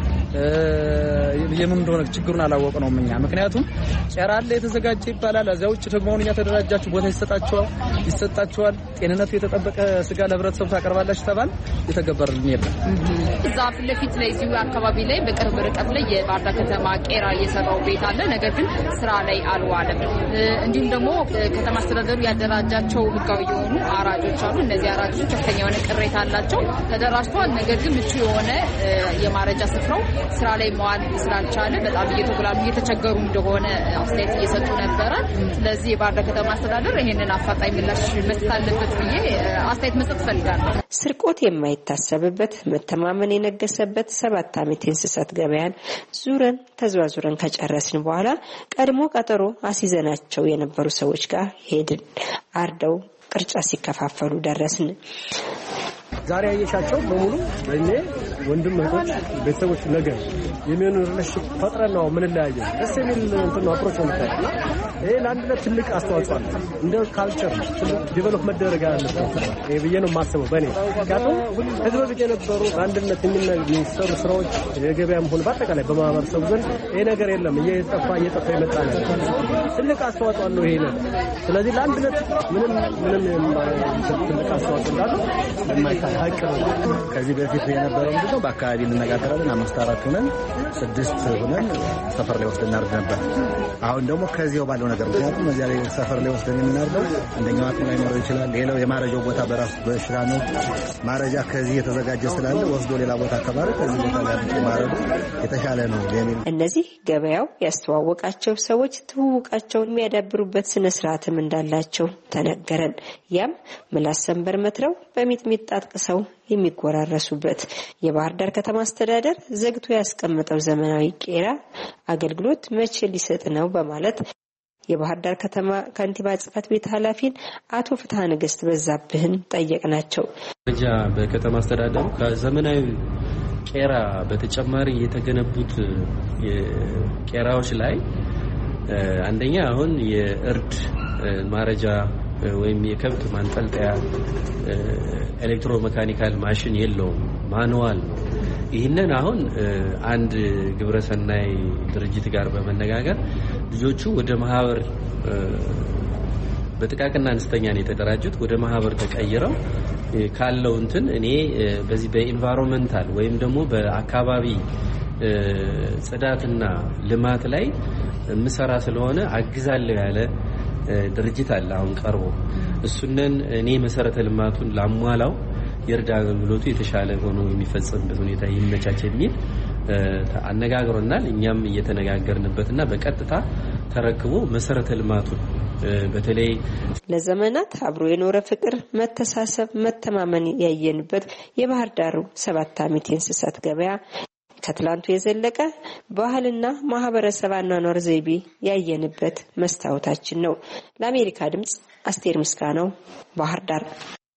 የምን እንደሆነ ችግሩን አላወቅነውም እኛ። ምክንያቱም ቄራ አለ የተዘጋጀ ይባላል። እዚያ ውጭ ደግሞ እኛ ተደራጃችሁ ቦታ ይሰጣችኋል፣ ጤንነቱ የተጠበቀ ስጋ ለህብረተሰቡ ታቀርባላችሁ ተባል የተገበረልን የለም። እዛ ፊት ለፊት ላይ እዚሁ አካባቢ ላይ በቅርብ ርቀት ላይ የባህር ዳር ከተማ ቄራ እየሰራው ቤት አለ። ነገር ግን ስራ ላይ አልዋለም። እንዲሁም ደግሞ ከተማ አስተዳደሩ ያደራጃቸው ህጋዊ የሆኑ አራጆች አሉ። እነዚህ አራጆች ከፍተኛ የሆነ ቅሬታ አላቸው። ተደራጅተዋል። ነገር ግን ምቹ የሆነ የማረጃ ስፍራው ስራ ላይ መዋል ስላልቻለ በጣም እየተጉላሉ እየተቸገሩ እንደሆነ አስተያየት እየሰጡ ነበረ። ስለዚህ የባህር ዳር ከተማ አስተዳደር ይሄንን አፋጣኝ ምላሽ መስጠት አለበት ብዬ አስተያየት መስጠት ፈልጋለሁ። ስርቆት የማይታሰብበት መተማመን የነገሰበት 7 ዓመት የእንስሳት ገበያን ዙረን ተዘዋዙረን ከጨረስን በኋላ ቀድሞ ቀጠሮ አስይዘናቸው የነበሩ ሰዎች ጋር ሄድን። አርደው ቅርጫ ሲከፋፈሉ ደረስን። ዛሬ ያየሻቸው በሙሉ በእኔ ወንድም እህቶች ቤተሰቦች ነገር የሚሆን ሪሌሽን ፈጥረን ነው ምን ለያየው ደስ የሚል እንትን አፕሮች ነው ታዲያ ይሄ ለአንድነት ትልቅ አስተዋጽኦ አለው እንደ ካልቸር ዲቨሎፕ መደረግ ያለበት ይሄ ብዬ ነው የማስበው በእኔ ምክንያቱም ህዝብ በፊት የነበሩ አንድነት የሚሰሩ ስራዎች የገበያም ሆነ በአጠቃላይ በማህበረሰቡ ዘንድ ይሄ ነገር የለም እየጠፋ የመጣ ነው ትልቅ አስተዋጽኦ አለው ይሄ ነገር ስለዚህ ለአንድነት ምንም ትልቅ አስተዋጽኦ እንዳለው የማይታይ ሀቅ ነው ከዚህ በፊት የነበረው ምንድነው በአካባቢ እንነጋገራለን 5-4 ሆነን 6 ሆነን ሰፈር ላይ ወስደን እናርድ ነበር አሁን ደግሞ ከዚያው ባለው ነገር ምክንያቱም እዚያ ላይ ሰፈር ላይ ወስደን የምናርደው እንደኛው አቅም ላይ ኖር ይችላል ሌላው የማረጃው ቦታ በራሱ በሽራ ነው ማረጃ ከዚህ የተዘጋጀ ስላለ ወስዶ ሌላ ቦታ ከባረ ከዚህ ቦታ ላይ ማረዱ የተሻለ ነው የሚል እነዚህ ገበያው ያስተዋወቃቸው ሰዎች ትውውቃቸውን የሚያዳብሩበት ስነ ስርዓትም እንዳላቸው ተነገረን ያም ምላስ ሰንበር መትረው በሚጥሚጣ አጥቅሰው የሚጎራረሱበት የባህር ዳር ከተማ አስተዳደር ዘግቶ ያስቀመጠው ዘመናዊ ቄራ አገልግሎት መቼ ሊሰጥ ነው በማለት የባህር ዳር ከተማ ከንቲባ ጽፈት ቤት ኃላፊን አቶ ፍትሐ ነገስት በዛብህን ጠየቅናቸው ደረጃ በከተማ አስተዳደሩ ከዘመናዊ ቄራ በተጨማሪ የተገነቡት ቄራዎች ላይ አንደኛ አሁን የእርድ ማረጃ ወይም የከብት ማንጠልጠያ ኤሌክትሮሜካኒካል ማሽን የለውም ማኑዋል ነው ይሄንን አሁን አንድ ግብረሰናይ ድርጅት ጋር በመነጋገር ልጆቹ ወደ ማህበር በጥቃቅና አነስተኛ ነው የተደራጁት ወደ ማህበር ተቀይረው ካለው እንትን እኔ በዚህ በኢንቫይሮንመንታል ወይም ደግሞ በአካባቢ ጽዳትና ልማት ላይ ምሰራ ስለሆነ አግዛለሁ ያለ ድርጅት አለ አሁን ቀርቦ እሱነን እኔ መሰረተ ልማቱን ላሟላው የእርዳ አገልግሎቱ የተሻለ ሆኖ የሚፈጸምበት ሁኔታ ይመቻች የሚል አነጋግሮናል እኛም እየተነጋገርንበትና በቀጥታ ተረክቦ መሰረተ ልማቱን በተለይ ለዘመናት አብሮ የኖረ ፍቅር መተሳሰብ መተማመን ያየንበት የባህር ዳሩ 7 ዓመት የእንስሳት ገበያ ከትላንቱ የዘለቀ ባህልና ማህበረሰብ አኗኗር ዘይቤ ያየንበት መስታወታችን ነው ለአሜሪካ ድምጽ አስቴር ምስጋናው ባህር ዳር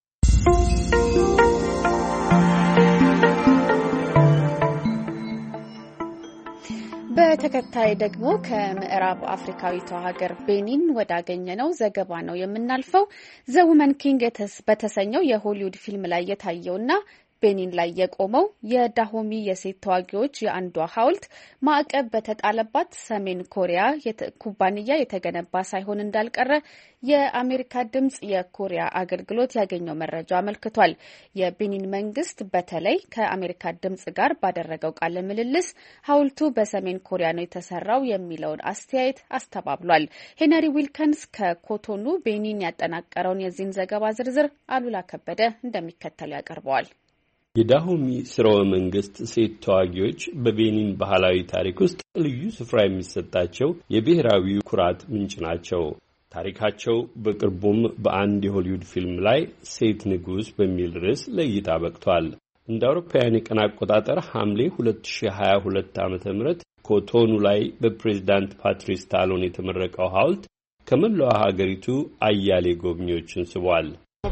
በተከታይ ደግሞ ከምዕራብ አፍሪካዊቷ ሀገር ቤኒን ወዳገኘነው ዘገባ ነው የምናልፈው ዘ ውመን ኪንግ በተሰኘው የሆሊውድ ፊልም ላይ የታየውና ቤኒን ላይ የቆመው የዳሆሚ የሴት ተዋጊዎች የአንዷ ሐውልት ማዕቀብ በተጣለባት ሰሜን ኮሪያ ኩባንያ የተገነባ ሳይሆን እንዳልቀረ የአሜሪካ ድምጽ የኮሪያ አገልግሎት ያገኘው መረጃ አመልክቷል። የቤኒን መንግስት በተለይ ከአሜሪካ ድምጽ ጋር ባደረገው ቃለ ምልልስ ሐውልቱ በሰሜን ኮሪያ ነው የተሰራው የሚለውን አስተያየት አስተባብሏል። ሄነሪ ዊልከንስ ከኮቶኑ ቤኒን ያጠናቀረውን የዚህን ዘገባ ዝርዝር አሉላ ከበደ እንደሚከተለው ያቀርበዋል። የዳሆሚ ስርወ መንግስት ሴት ተዋጊዎች በቤኒን ባህላዊ ታሪክ ውስጥ ልዩ ስፍራ የሚሰጣቸው የብሔራዊ ኩራት ምንጭ ናቸው። ታሪካቸው በቅርቡም በአንድ የሆሊውድ ፊልም ላይ ሴት ንጉስ በሚል ርዕስ ለእይታ በቅቷል። እንደ አውሮፓውያን የቀን አቆጣጠር ሐምሌ 2022 ዓ.ም ኮቶኑ ላይ በፕሬዝዳንት ፓትሪስ ታሎን የተመረቀው ሐውልት ከመላው ሀገሪቱ አያሌ ጎብኚዎችን ስቧል።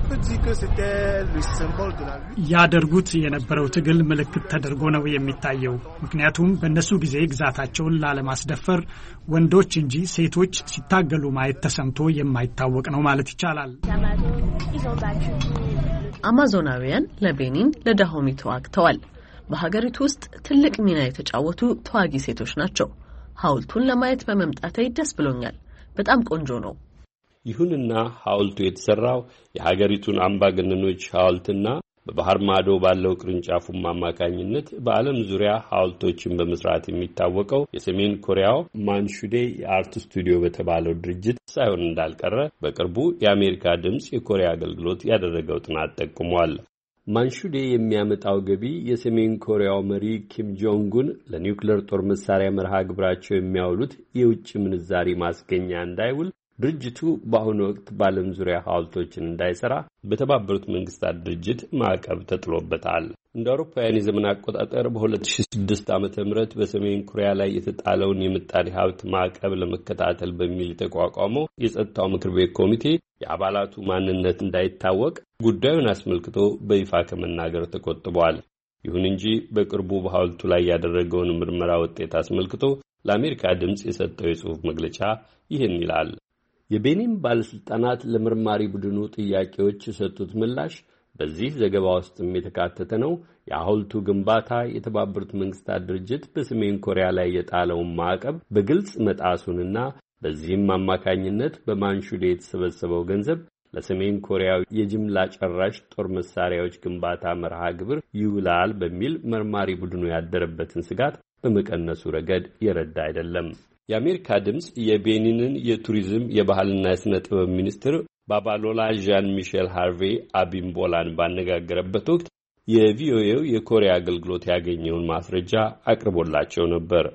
ያደርጉት የነበረው ትግል ምልክት ተደርጎ ነው የሚታየው። ምክንያቱም በእነሱ ጊዜ ግዛታቸውን ላለማስደፈር ወንዶች እንጂ ሴቶች ሲታገሉ ማየት ተሰምቶ የማይታወቅ ነው ማለት ይቻላል። አማዞናውያን ለቤኒን ለዳሆሚ ተዋግተዋል። በሀገሪቱ ውስጥ ትልቅ ሚና የተጫወቱ ተዋጊ ሴቶች ናቸው። ሐውልቱን ለማየት በመምጣቴ ደስ ብሎኛል። በጣም ቆንጆ ነው። ይሁንና ሐውልቱ የተሰራው የሀገሪቱን አምባገነኖች ሐውልትና በባህር ማዶ ባለው ቅርንጫፉም አማካኝነት በዓለም ዙሪያ ሐውልቶችን በመስራት የሚታወቀው የሰሜን ኮሪያው ማንሹዴ የአርት ስቱዲዮ በተባለው ድርጅት ሳይሆን እንዳልቀረ በቅርቡ የአሜሪካ ድምጽ የኮሪያ አገልግሎት ያደረገው ጥናት ጠቁሟል። ማንሹዴ የሚያመጣው ገቢ የሰሜን ኮሪያው መሪ ኪም ጆንጉን ለኒውክሌር ጦር መሳሪያ መርሃ ግብራቸው የሚያውሉት የውጭ ምንዛሪ ማስገኛ እንዳይውል ድርጅቱ በአሁኑ ወቅት በዓለም ዙሪያ ሐውልቶችን እንዳይሰራ በተባበሩት መንግስታት ድርጅት ማዕቀብ ተጥሎበታል። እንደ አውሮፓውያን የዘመን አቆጣጠር በ2006 ዓ.ም በሰሜን ኮሪያ ላይ የተጣለውን የምጣኔ ሀብት ማዕቀብ ለመከታተል በሚል የተቋቋመው የጸጥታው ምክር ቤት ኮሚቴ የአባላቱ ማንነት እንዳይታወቅ ጉዳዩን አስመልክቶ በይፋ ከመናገር ተቆጥቧል። ይሁን እንጂ በቅርቡ በሐውልቱ ላይ ያደረገውን ምርመራ ውጤት አስመልክቶ ለአሜሪካ ድምፅ የሰጠው የጽሑፍ መግለጫ ይህን ይላል። የቤኒን ባለስልጣናት ለምርማሪ ቡድኑ ጥያቄዎች የሰጡት ምላሽ በዚህ ዘገባ ውስጥም የተካተተ ነው። የሐውልቱ ግንባታ የተባበሩት መንግስታት ድርጅት በሰሜን ኮሪያ ላይ የጣለውን ማዕቀብ በግልጽ መጣሱንና በዚህም አማካኝነት በማንሹዴ የተሰበሰበው ገንዘብ ለሰሜን ኮሪያ የጅምላ ጨራሽ ጦር መሳሪያዎች ግንባታ መርሃ ግብር ይውላል በሚል መርማሪ ቡድኑ ያደረበትን ስጋት በመቀነሱ ረገድ የረዳ አይደለም። የአሜሪካ ድምፅ የቤኒንን የቱሪዝም የባህልና የሥነ ጥበብ ሚኒስትር ባባሎላ ዣን ሚሼል ሃርቬ አቢምቦላን ባነጋገረበት ወቅት የቪኦኤው የኮሪያ አገልግሎት ያገኘውን ማስረጃ አቅርቦላቸው ነበር።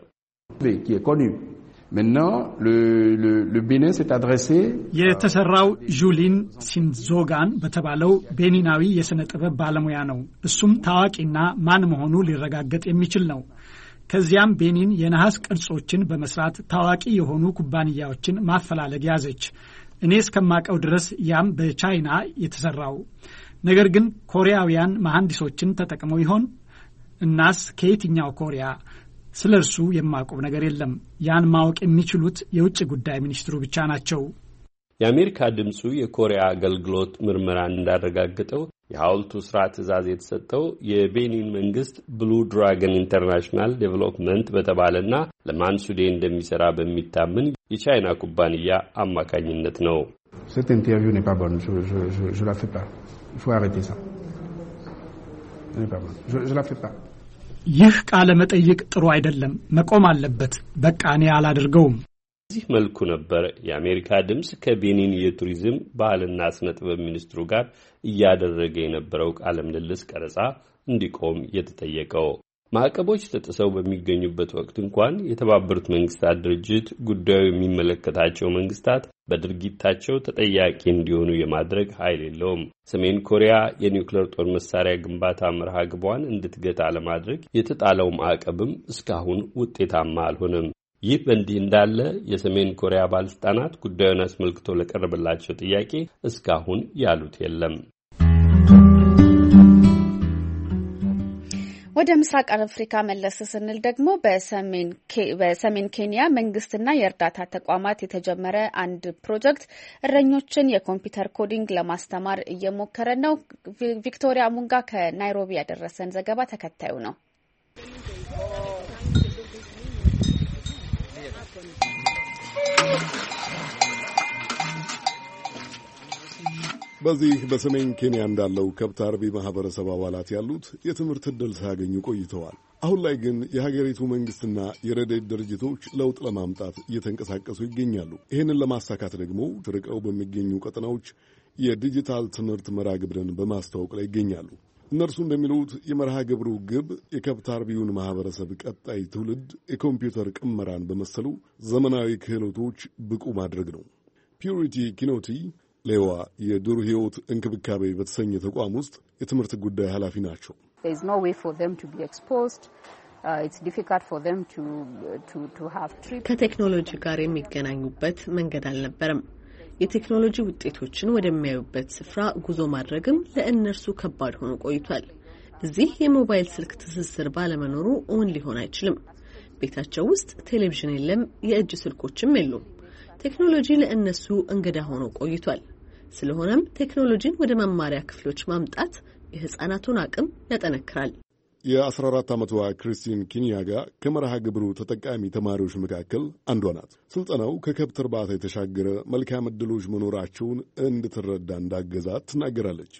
የተሰራው ዡሊን ሲንዞጋን በተባለው ቤኒናዊ የሥነ ጥበብ ባለሙያ ነው። እሱም ታዋቂና ማን መሆኑ ሊረጋገጥ የሚችል ነው። ከዚያም ቤኒን የነሐስ ቅርጾችን በመስራት ታዋቂ የሆኑ ኩባንያዎችን ማፈላለግ ያዘች። እኔ እስከማቀው ድረስ ያም በቻይና የተሰራው ነገር ግን ኮሪያውያን መሐንዲሶችን ተጠቅመው ይሆን? እናስ ከየትኛው ኮሪያ? ስለ እርሱ የማውቀው ነገር የለም። ያን ማወቅ የሚችሉት የውጭ ጉዳይ ሚኒስትሩ ብቻ ናቸው። የአሜሪካ ድምፁ የኮሪያ አገልግሎት ምርመራን እንዳረጋገጠው የሐውልቱ ስራ ትዕዛዝ የተሰጠው የቤኒን መንግስት ብሉ ድራገን ኢንተርናሽናል ዴቨሎፕመንት በተባለና ለማንሱዴ እንደሚሰራ በሚታመን የቻይና ኩባንያ አማካኝነት ነው። ይህ ቃለ መጠይቅ ጥሩ አይደለም፣ መቆም አለበት። በቃ እኔ አላደርገውም። በዚህ መልኩ ነበር የአሜሪካ ድምፅ ከቤኒን የቱሪዝም ባህልና ስነ ጥበብ ሚኒስትሩ ጋር እያደረገ የነበረው ቃለ ምልልስ ቀረጻ እንዲቆም የተጠየቀው። ማዕቀቦች ተጥሰው በሚገኙበት ወቅት እንኳን የተባበሩት መንግስታት ድርጅት ጉዳዩ የሚመለከታቸው መንግስታት በድርጊታቸው ተጠያቂ እንዲሆኑ የማድረግ ኃይል የለውም። ሰሜን ኮሪያ የኒውክሌር ጦር መሳሪያ ግንባታ መርሃ ግቧን እንድትገታ ለማድረግ የተጣለው ማዕቀብም እስካሁን ውጤታማ አልሆነም። ይህ በእንዲህ እንዳለ የሰሜን ኮሪያ ባለስልጣናት ጉዳዩን አስመልክቶ ለቀረበላቸው ጥያቄ እስካሁን ያሉት የለም። ወደ ምስራቅ አፍሪካ መለስ ስንል ደግሞ በሰሜን ኬንያ መንግስትና የእርዳታ ተቋማት የተጀመረ አንድ ፕሮጀክት እረኞችን የኮምፒውተር ኮዲንግ ለማስተማር እየሞከረ ነው። ቪክቶሪያ ሙንጋ ከናይሮቢ ያደረሰን ዘገባ ተከታዩ ነው። በዚህ በሰሜን ኬንያ እንዳለው ከብት አርቢ ማህበረሰብ አባላት ያሉት የትምህርት ዕድል ሳያገኙ ቆይተዋል። አሁን ላይ ግን የሀገሪቱ መንግስትና የረድኤት ድርጅቶች ለውጥ ለማምጣት እየተንቀሳቀሱ ይገኛሉ። ይህንን ለማሳካት ደግሞ ርቀው በሚገኙ ቀጠናዎች የዲጂታል ትምህርት መርሃ ግብርን በማስተዋወቅ ላይ ይገኛሉ። እነርሱ እንደሚሉት የመርሃ ግብሩ ግብ የከብት አርቢውን ማህበረሰብ ቀጣይ ትውልድ የኮምፒውተር ቅመራን በመሰሉ ዘመናዊ ክህሎቶች ብቁ ማድረግ ነው። ፒዩሪቲ ኪኖቲ ሌዋ የዱር ሕይወት እንክብካቤ በተሰኘ ተቋም ውስጥ የትምህርት ጉዳይ ኃላፊ ናቸው። ከቴክኖሎጂ ጋር የሚገናኙበት መንገድ አልነበረም። የቴክኖሎጂ ውጤቶችን ወደሚያዩበት ስፍራ ጉዞ ማድረግም ለእነርሱ ከባድ ሆኖ ቆይቷል። እዚህ የሞባይል ስልክ ትስስር ባለመኖሩ እውን ሊሆን አይችልም። ቤታቸው ውስጥ ቴሌቪዥን የለም፣ የእጅ ስልኮችም የሉም። ቴክኖሎጂ ለእነሱ እንግዳ ሆኖ ቆይቷል። ስለሆነም ቴክኖሎጂን ወደ መማሪያ ክፍሎች ማምጣት የህፃናቱን አቅም ያጠነክራል። የ14 ዓመቷ ክሪስቲን ኪንያጋ ከመርሃ ግብሩ ተጠቃሚ ተማሪዎች መካከል አንዷ ናት። ስልጠናው ከከብት እርባታ የተሻገረ መልካም ዕድሎች መኖራቸውን እንድትረዳ እንዳገዛት ትናገራለች።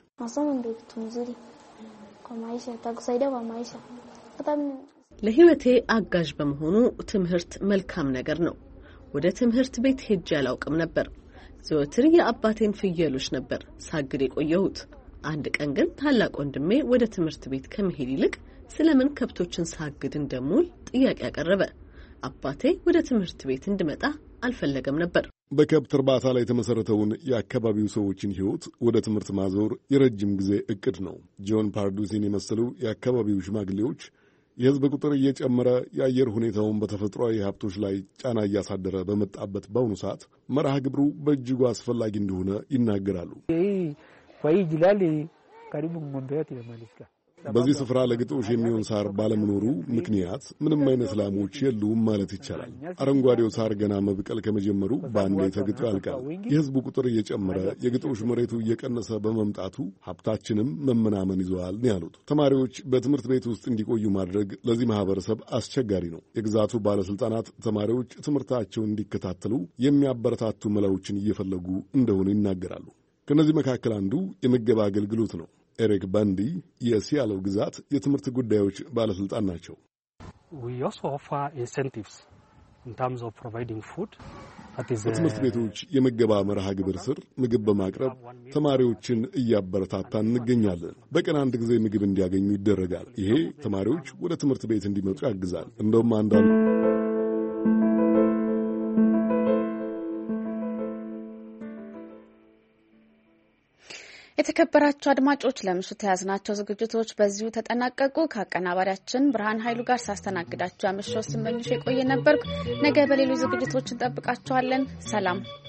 ለህይወቴ አጋዥ በመሆኑ ትምህርት መልካም ነገር ነው። ወደ ትምህርት ቤት ሄጄ አላውቅም ነበር። ዘወትር የአባቴን ፍየሎች ነበር ሳግድ የቆየሁት። አንድ ቀን ግን ታላቅ ወንድሜ ወደ ትምህርት ቤት ከመሄድ ይልቅ ስለምን ከብቶችን ሳግድ እንደምውል ጥያቄ ያቀረበ። አባቴ ወደ ትምህርት ቤት እንድመጣ አልፈለገም ነበር። በከብት እርባታ ላይ የተመሰረተውን የአካባቢው ሰዎችን ሕይወት ወደ ትምህርት ማዞር የረጅም ጊዜ እቅድ ነው። ጆን ፓርዱሲን የመሰሉ የአካባቢው ሽማግሌዎች የሕዝብ ቁጥር እየጨመረ የአየር ሁኔታውን በተፈጥሯዊ ሀብቶች ላይ ጫና እያሳደረ በመጣበት በአሁኑ ሰዓት መርሃ ግብሩ በእጅጉ አስፈላጊ እንደሆነ ይናገራሉ። በዚህ ስፍራ ለግጦሽ የሚሆን ሳር ባለመኖሩ ምክንያት ምንም አይነት ላሞች የሉም ማለት ይቻላል። አረንጓዴው ሳር ገና መብቀል ከመጀመሩ በአንዴ ተግጦ ያልቃል። የሕዝቡ ቁጥር እየጨመረ የግጦሽ መሬቱ እየቀነሰ በመምጣቱ ሀብታችንም መመናመን ይዘዋል ነው ያሉት። ተማሪዎች በትምህርት ቤት ውስጥ እንዲቆዩ ማድረግ ለዚህ ማህበረሰብ አስቸጋሪ ነው። የግዛቱ ባለስልጣናት ተማሪዎች ትምህርታቸውን እንዲከታተሉ የሚያበረታቱ መላዎችን እየፈለጉ እንደሆኑ ይናገራሉ። ከእነዚህ መካከል አንዱ የምገባ አገልግሎት ነው። ኤሪክ ባንዲ የሲያሎ ግዛት የትምህርት ጉዳዮች ባለስልጣን ናቸው። በትምህርት ቤቶች የምገባ መርሃ ግብር ስር ምግብ በማቅረብ ተማሪዎችን እያበረታታን እንገኛለን። በቀን አንድ ጊዜ ምግብ እንዲያገኙ ይደረጋል። ይሄ ተማሪዎች ወደ ትምህርት ቤት እንዲመጡ ያግዛል። እንደውም አንዳንድ የተከበራችሁ አድማጮች ለምሽቱ የያዝናቸው ዝግጅቶች በዚሁ ተጠናቀቁ። ከአቀናባሪያችን ብርሃን ኃይሉ ጋር ሳስተናግዳችሁ ያመሸው ስመኝሽ የቆየ ነበርኩ። ነገ በሌሎች ዝግጅቶች እንጠብቃችኋለን። ሰላም።